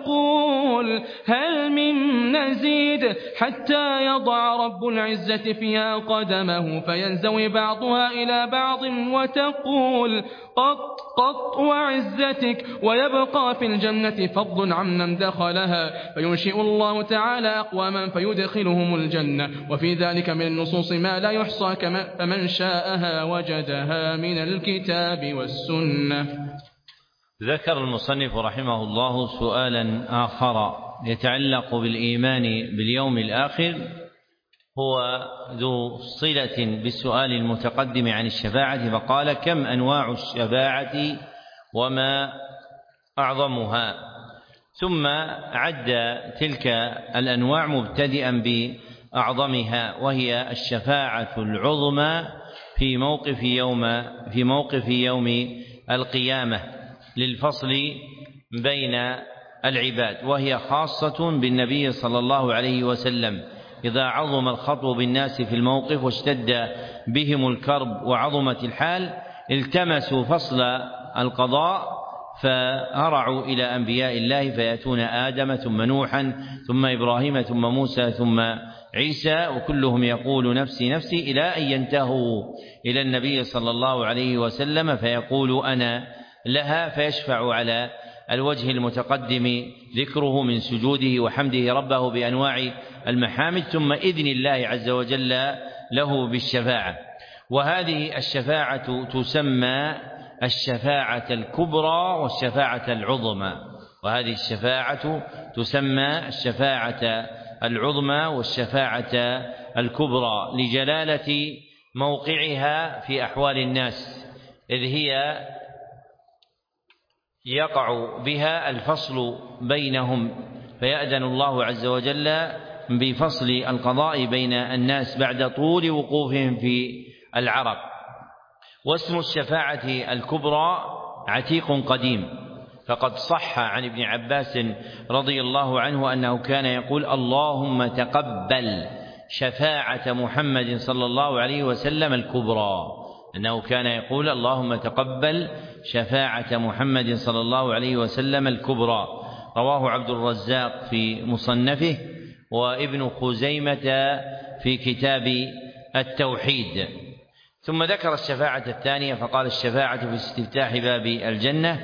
وتقول هل من مزيد، حتى يضع رب العزة فيها قدمه فينزوي بعضها إلى بعض وتقول قط قط وعزتك، ويبقى في الجنة فضل عمن دخلها، فينشئ الله تعالى أقواما فيدخلهم الجنة. وفي ذلك من النصوص ما لا يحصى، فمن شاءها وجدها من الكتاب والسنة. ذكر المصنف رحمه الله سؤالا آخر يتعلق بالإيمان باليوم الآخر، هو ذو صلة بالسؤال المتقدم عن الشفاعة، فقال: كم أنواع الشفاعة وما أعظمها؟ ثم عد تلك الأنواع مبتدئا بأعظمها، وهي الشفاعة العظمى في موقف يوم في موقف يوم القيامة للفصل بين العباد، وهي خاصة بالنبي صلى الله عليه وسلم. إذا عظم الخطب بالناس في الموقف واشتد بهم الكرب وعظمت الحال، التمسوا فصل القضاء فهرعوا إلى أنبياء الله، فيأتون آدم ثم نوحا ثم إبراهيم ثم موسى ثم عيسى، وكلهم يقول نفسي نفسي، إلى أن ينتهوا إلى النبي صلى الله عليه وسلم فيقول أنا لها، فيشفع على الوجه المتقدم ذكره من سجوده وحمده ربه بأنواع المحامد، ثم إذن الله عز وجل له بالشفاعة. وهذه الشفاعة تسمى الشفاعة الكبرى والشفاعة العظمى، وهذه الشفاعة تسمى الشفاعة العظمى والشفاعة الكبرى لجلالة موقعها في أحوال الناس، إذ هي يقع بها الفصل بينهم، فيأذن الله عز وجل بفصل القضاء بين الناس بعد طول وقوفهم في العرق. واسم الشفاعة الكبرى عتيق قديم، فقد صح عن ابن عباس رضي الله عنه أنه كان يقول: اللهم تقبل شفاعة محمد صلى الله عليه وسلم الكبرى، أنه كان يقول: اللهم تقبل شفاعة محمد صلى الله عليه وسلم الكبرى. رواه عبد الرزاق في مصنفه وابن خزيمة في كتاب التوحيد. ثم ذكر الشفاعة الثانية فقال: الشفاعة في استفتاح باب الجنة،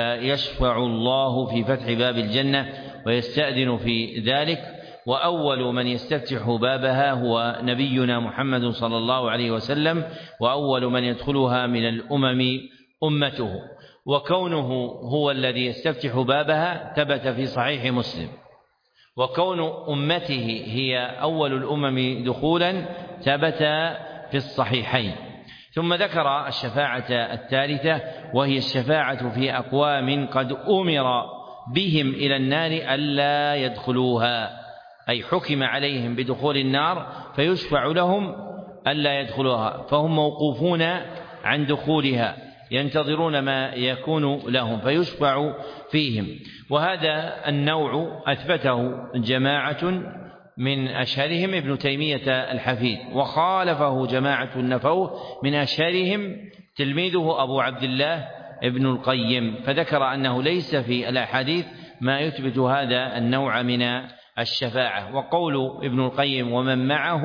فيشفع الله في فتح باب الجنة ويستأذن في ذلك، وأول من يستفتح بابها هو نبينا محمد صلى الله عليه وسلم، وأول من يدخلها من الأمم أمته، وكونه هو الذي يستفتح بابها ثبت في صحيح مسلم، وكون أمته هي أول الأمم دخولا ثبت في الصحيحين. ثم ذكر الشفاعة الثالثة وهي الشفاعة في أقوام قد أمر بهم إلى النار ألا يدخلوها، أي حكم عليهم بدخول النار فيشفع لهم ألا يدخلوها، فهم موقوفون عن دخولها ينتظرون ما يكون لهم فيشفع فيهم. وهذا النوع أثبته جماعة من أشهرهم ابن تيمية الحفيد، وخالفه جماعة نفوه من أشهرهم تلميذه أبو عبد الله ابن القيم، فذكر أنه ليس في الأحاديث ما يثبت هذا النوع من الشفاعة. وقول ابن القيم: ومن معه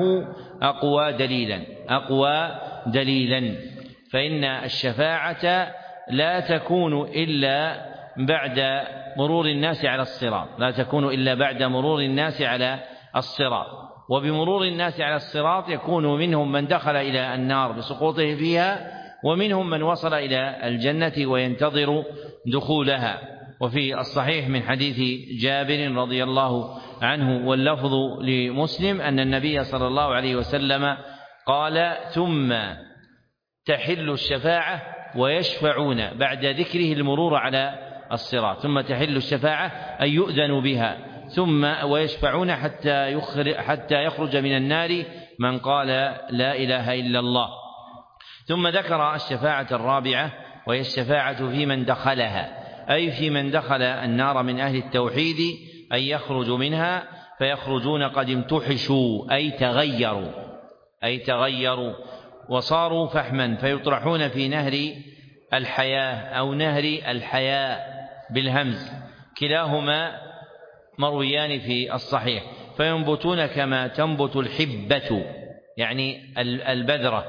أقوى دليلا أقوى دليلا فإن الشفاعة لا تكون إلا بعد مرور الناس على الصراط لا تكون إلا بعد مرور الناس على الصراط وبمرور الناس على الصراط يكون منهم من دخل إلى النار بسقوطه فيها، ومنهم من وصل إلى الجنة وينتظر دخولها. وفي الصحيح من حديث جابر رضي الله عنه واللفظ لمسلم أن النبي صلى الله عليه وسلم قال: ثم تحل الشفاعة ويشفعون، بعد ذكره المرور على الصراط، ثم تحل الشفاعة أي يؤذن بها، ثم ويشفعون حتى يخرج, حتى يخرج من النار من قال لا إله إلا الله. ثم ذكر الشفاعة الرابعة وهي الشفاعة في من دخلها، أي في من دخل النار من أهل التوحيد، أي يخرج منها فيخرجون قد امتحشوا أي تغيروا أي تغيروا وصاروا فحما، فيطرحون في نهر الحياة أو نهر الحياة بالهمز، كلاهما مرويان في الصحيح، فينبتون كما تنبت الحبة يعني البذرة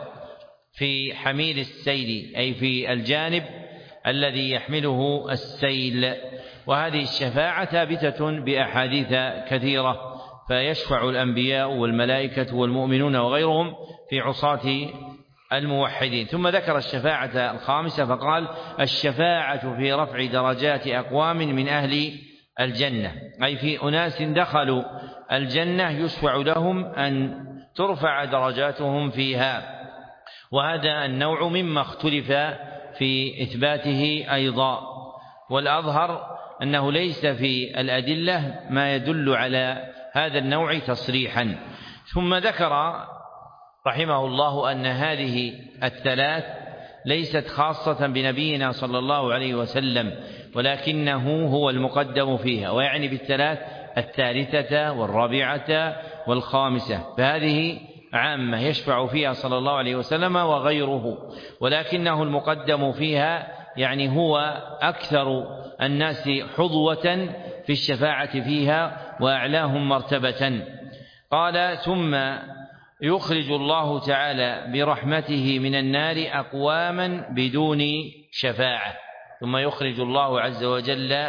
في حميل السيل، أي في الجانب الذي يحمله السيل. وهذه الشفاعة ثابتة بأحاديث كثيرة، فيشفع الأنبياء والملائكة والمؤمنون وغيرهم في عصاة الموحدين. ثم ذكر الشفاعة الخامسة فقال: الشفاعة في رفع درجات أقوام من أهل الجنة، أي في أناس دخلوا الجنة يشفع لهم أن ترفع درجاتهم فيها. وهذا النوع مما اختلف في إثباته أيضا، والأظهر أنه ليس في الأدلة ما يدل على هذا النوع تصريحا. ثم ذكر رحمه الله أن هذه الثلاث ليست خاصة بنبينا صلى الله عليه وسلم، ولكنه هو المقدم فيها، ويعني بالثلاث الثالثة والرابعة والخامسة، فهذه عامة يشفع فيها صلى الله عليه وسلم وغيره، ولكنه المقدم فيها يعني هو أكثر الناس حظوة في الشفاعة فيها وأعلاهم مرتبة. قال: ثم يخرج الله تعالى برحمته من النار أقواما بدون شفاعة ثم يخرج الله عز وجل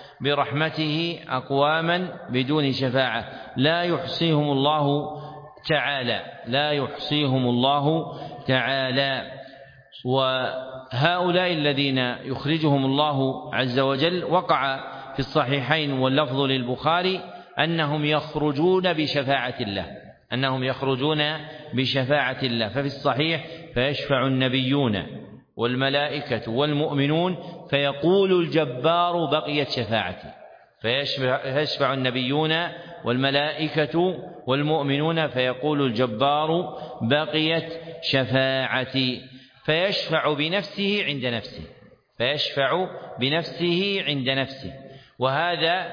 برحمته أقواما بدون شفاعة لا يحصيهم الله تعالى لا يحصيهم الله تعالى وهؤلاء الذين يخرجهم الله عز وجل وقع في الصحيحين واللفظ للبخاري أنهم يخرجون بشفاعة الله أنهم يخرجون بشفاعة الله ففي الصحيح فيشفع النبيون والملائكة والمؤمنون فيقول الجبار بقيت شفاعتي فيشفع النبيون والملائكة والمؤمنون فيقول الجبار بقيت شفاعتي فيشفع بنفسه عند نفسه فيشفع بنفسه عند نفسه وهذا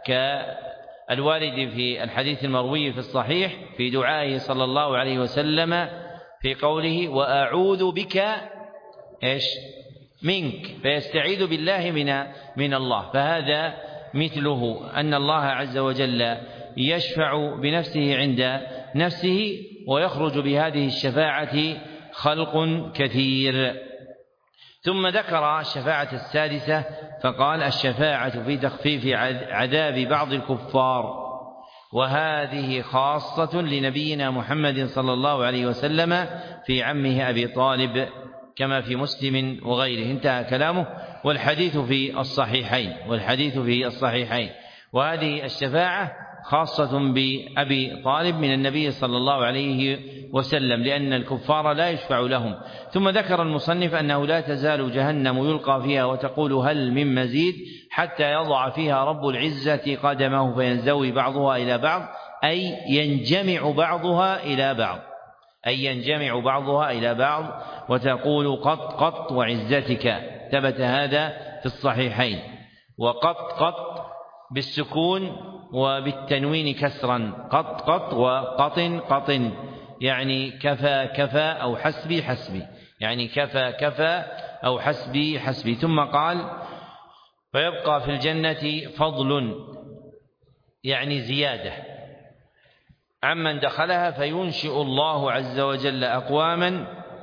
كالوارد في الحديث المروي في الصحيح في دعائه صلى الله عليه وسلم في قوله وأعوذ بك إيش منك فيستعيذ بالله من من الله فهذا مثله أن الله عز وجل يشفع بنفسه عند نفسه ويخرج بهذه الشفاعة خلق كثير. ثم ذكر الشفاعة السادسة فقال الشفاعة في تخفيف عذاب بعض الكفار وهذه خاصة لنبينا محمد صلى الله عليه وسلم في عمه أبي طالب كما في مسلم وغيره انتهى كلامه والحديث في الصحيحين والحديث في الصحيحين وهذه الشفاعة خاصة بأبي طالب من النبي صلى الله عليه وسلم لأن الكفار لا يشفع لهم. ثم ذكر المصنف أنه لا تزال جهنم يلقى فيها وتقول هل من مزيد حتى يضع فيها رب العزة قدمه فينزوي بعضها إلى بعض أي ينجمع بعضها إلى بعض أي ينجمع بعضها إلى بعض وتقول قط قط وعزتك ثبت هذا في الصحيحين وقط قط بالسكون وبالتنوين كسرا قط قط وقطن قطن يعني كفى كفى أو حسبي حسبي يعني كفى كفى أو حسبي حسبي. ثم قال فيبقى في الجنة فضل يعني زيادة عمن دخلها فينشئ الله عز وجل أقواما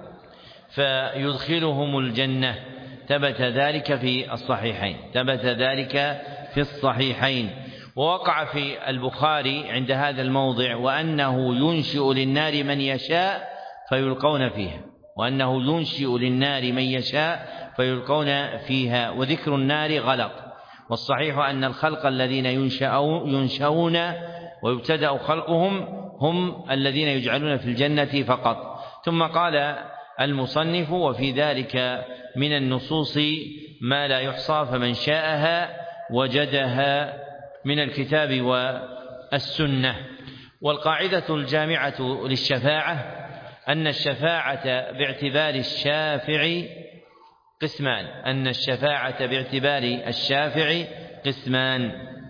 فيدخلهم الجنة ثبت ذلك في الصحيحين ثبت ذلك في الصحيحين. ووقع في البخاري عند هذا الموضع وأنه ينشئ للنار من يشاء فيلقون فيها وأنه ينشئ للنار من يشاء فيلقون فيها وذكر النار غلط والصحيح أن الخلق الذين ينشأون ويبتدأ خلقهم هم الذين يجعلون في الجنة فقط. ثم قال المصنف وفي ذلك من النصوص ما لا يحصى فمن شاءها وجدها من الكتاب والسنة. والقاعدة الجامعة للشفاعة أن الشفاعة باعتبار الشافع قسمان أن الشفاعة باعتبار الشافع قسمان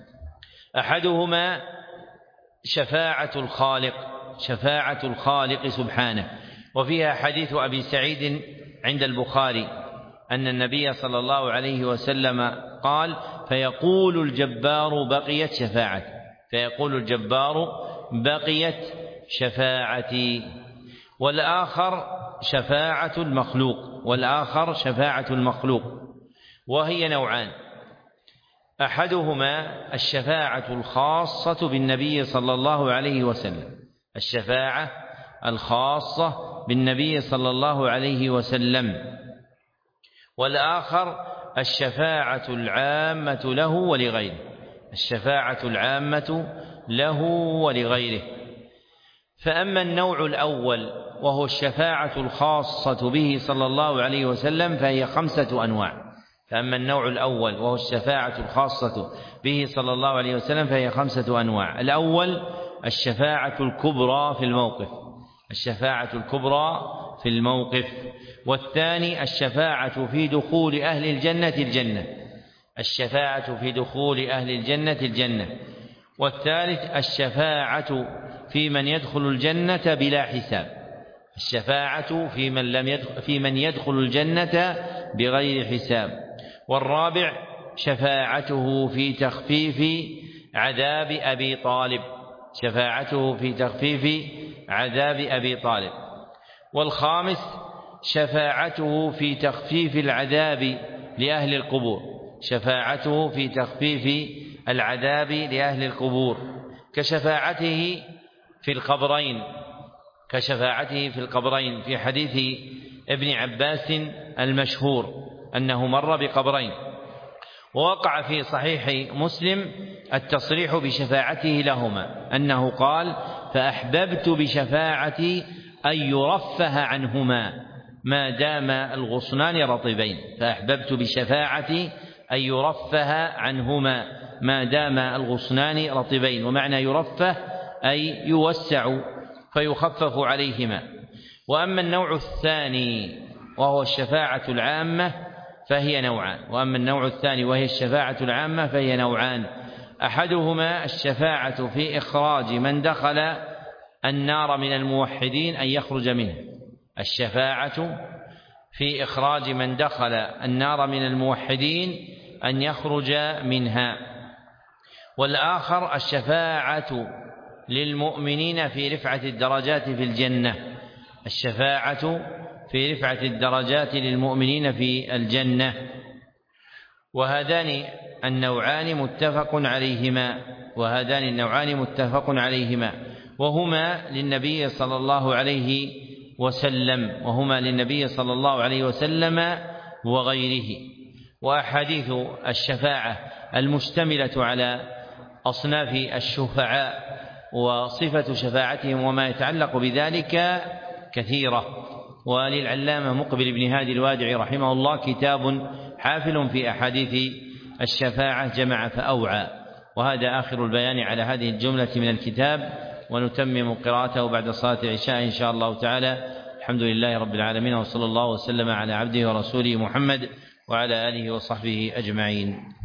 أحدهما شفاعة الخالق شفاعة الخالق سبحانه وفيها حديث أبي سعيد عند البخاري أن النبي صلى الله عليه وسلم قال فيقول الجبار بقيت شفاعتي فيقول الجبار بقيت شفاعتي. والآخر شفاعة المخلوق والآخر شفاعة المخلوق وهي نوعان أحدهما الشفاعة الخاصة بالنبي صلى الله عليه وسلم الشفاعة الخاصة بالنبي صلى الله عليه وسلم والآخر الشفاعة العامة له ولغيره الشفاعة العامة له ولغيره. فأما النوع الأول وهو الشفاعة الخاصة به صلى الله عليه وسلم فهي خمسة أنواع فأما النوع الأول وهو الشفاعة الخاصة به صلى الله عليه وسلم فهي خمسة أنواع. الأول الشفاعة الكبرى في الموقف الشفاعة الكبرى في الموقف والثاني الشفاعة في دخول أهل الجنة الجنة الشفاعة في دخول أهل الجنة الجنة والثالث الشفاعة في من يدخل الجنة بلا حساب الشفاعة في من لم يدخل في من يدخل الجنة بغير حساب والرابع شفاعته في تخفيف عذاب أبي طالب شفاعته في تخفيف عذاب أبي طالب والخامس شفاعته في تخفيف العذاب لأهل القبور شفاعته في تخفيف العذاب لأهل القبور كشفاعته في القبرين كشفاعته في القبرين في حديث ابن عباس المشهور أنه مر بقبرين. ووقع في صحيح مسلم التصريح بشفاعته لهما، أنه قال: فأحببت بشفاعتي أن يرفه عنهما ما دام الغصنان رطبين. فأحببت بشفاعتي أن يرفه عنهما ما دام الغصنان رطبين. ومعنى يرفه أي يوسع فيخفف عليهما. وأما النوع الثاني وهو الشفاعة العامة فهي نوعان وأما النوع الثاني وهي الشفاعة العامة فهي نوعان أحدهما الشفاعة في إخراج من دخل النار من الموحدين أن يخرج منه الشفاعة في إخراج من دخل النار من الموحدين أن يخرج منها. والآخر الشفاعة للمؤمنين في رفعة الدرجات في الجنة الشفاعة في رفعة الدرجات للمؤمنين في الجنة. وهذان النوعان متفق عليهما وهذان النوعان متفق عليهما وهما للنبي صلى الله عليه وسلم وهما للنبي صلى الله عليه وسلم وغيره. وأحاديث الشفاعة المشتملة على أصناف الشفعاء وصفة شفاعتهم وما يتعلق بذلك كثيرة. وللعلامة مقبل بن هادي الوادعي رحمه الله كتاب حافل في أحاديث الشفاعة جمع فأوعى. وهذا آخر البيان على هذه الجملة من الكتاب، ونتمم قراءته بعد صلاة العشاء إن شاء الله تعالى. الحمد لله رب العالمين، وصلى الله وسلم على عبده ورسوله محمد وعلى آله وصحبه أجمعين.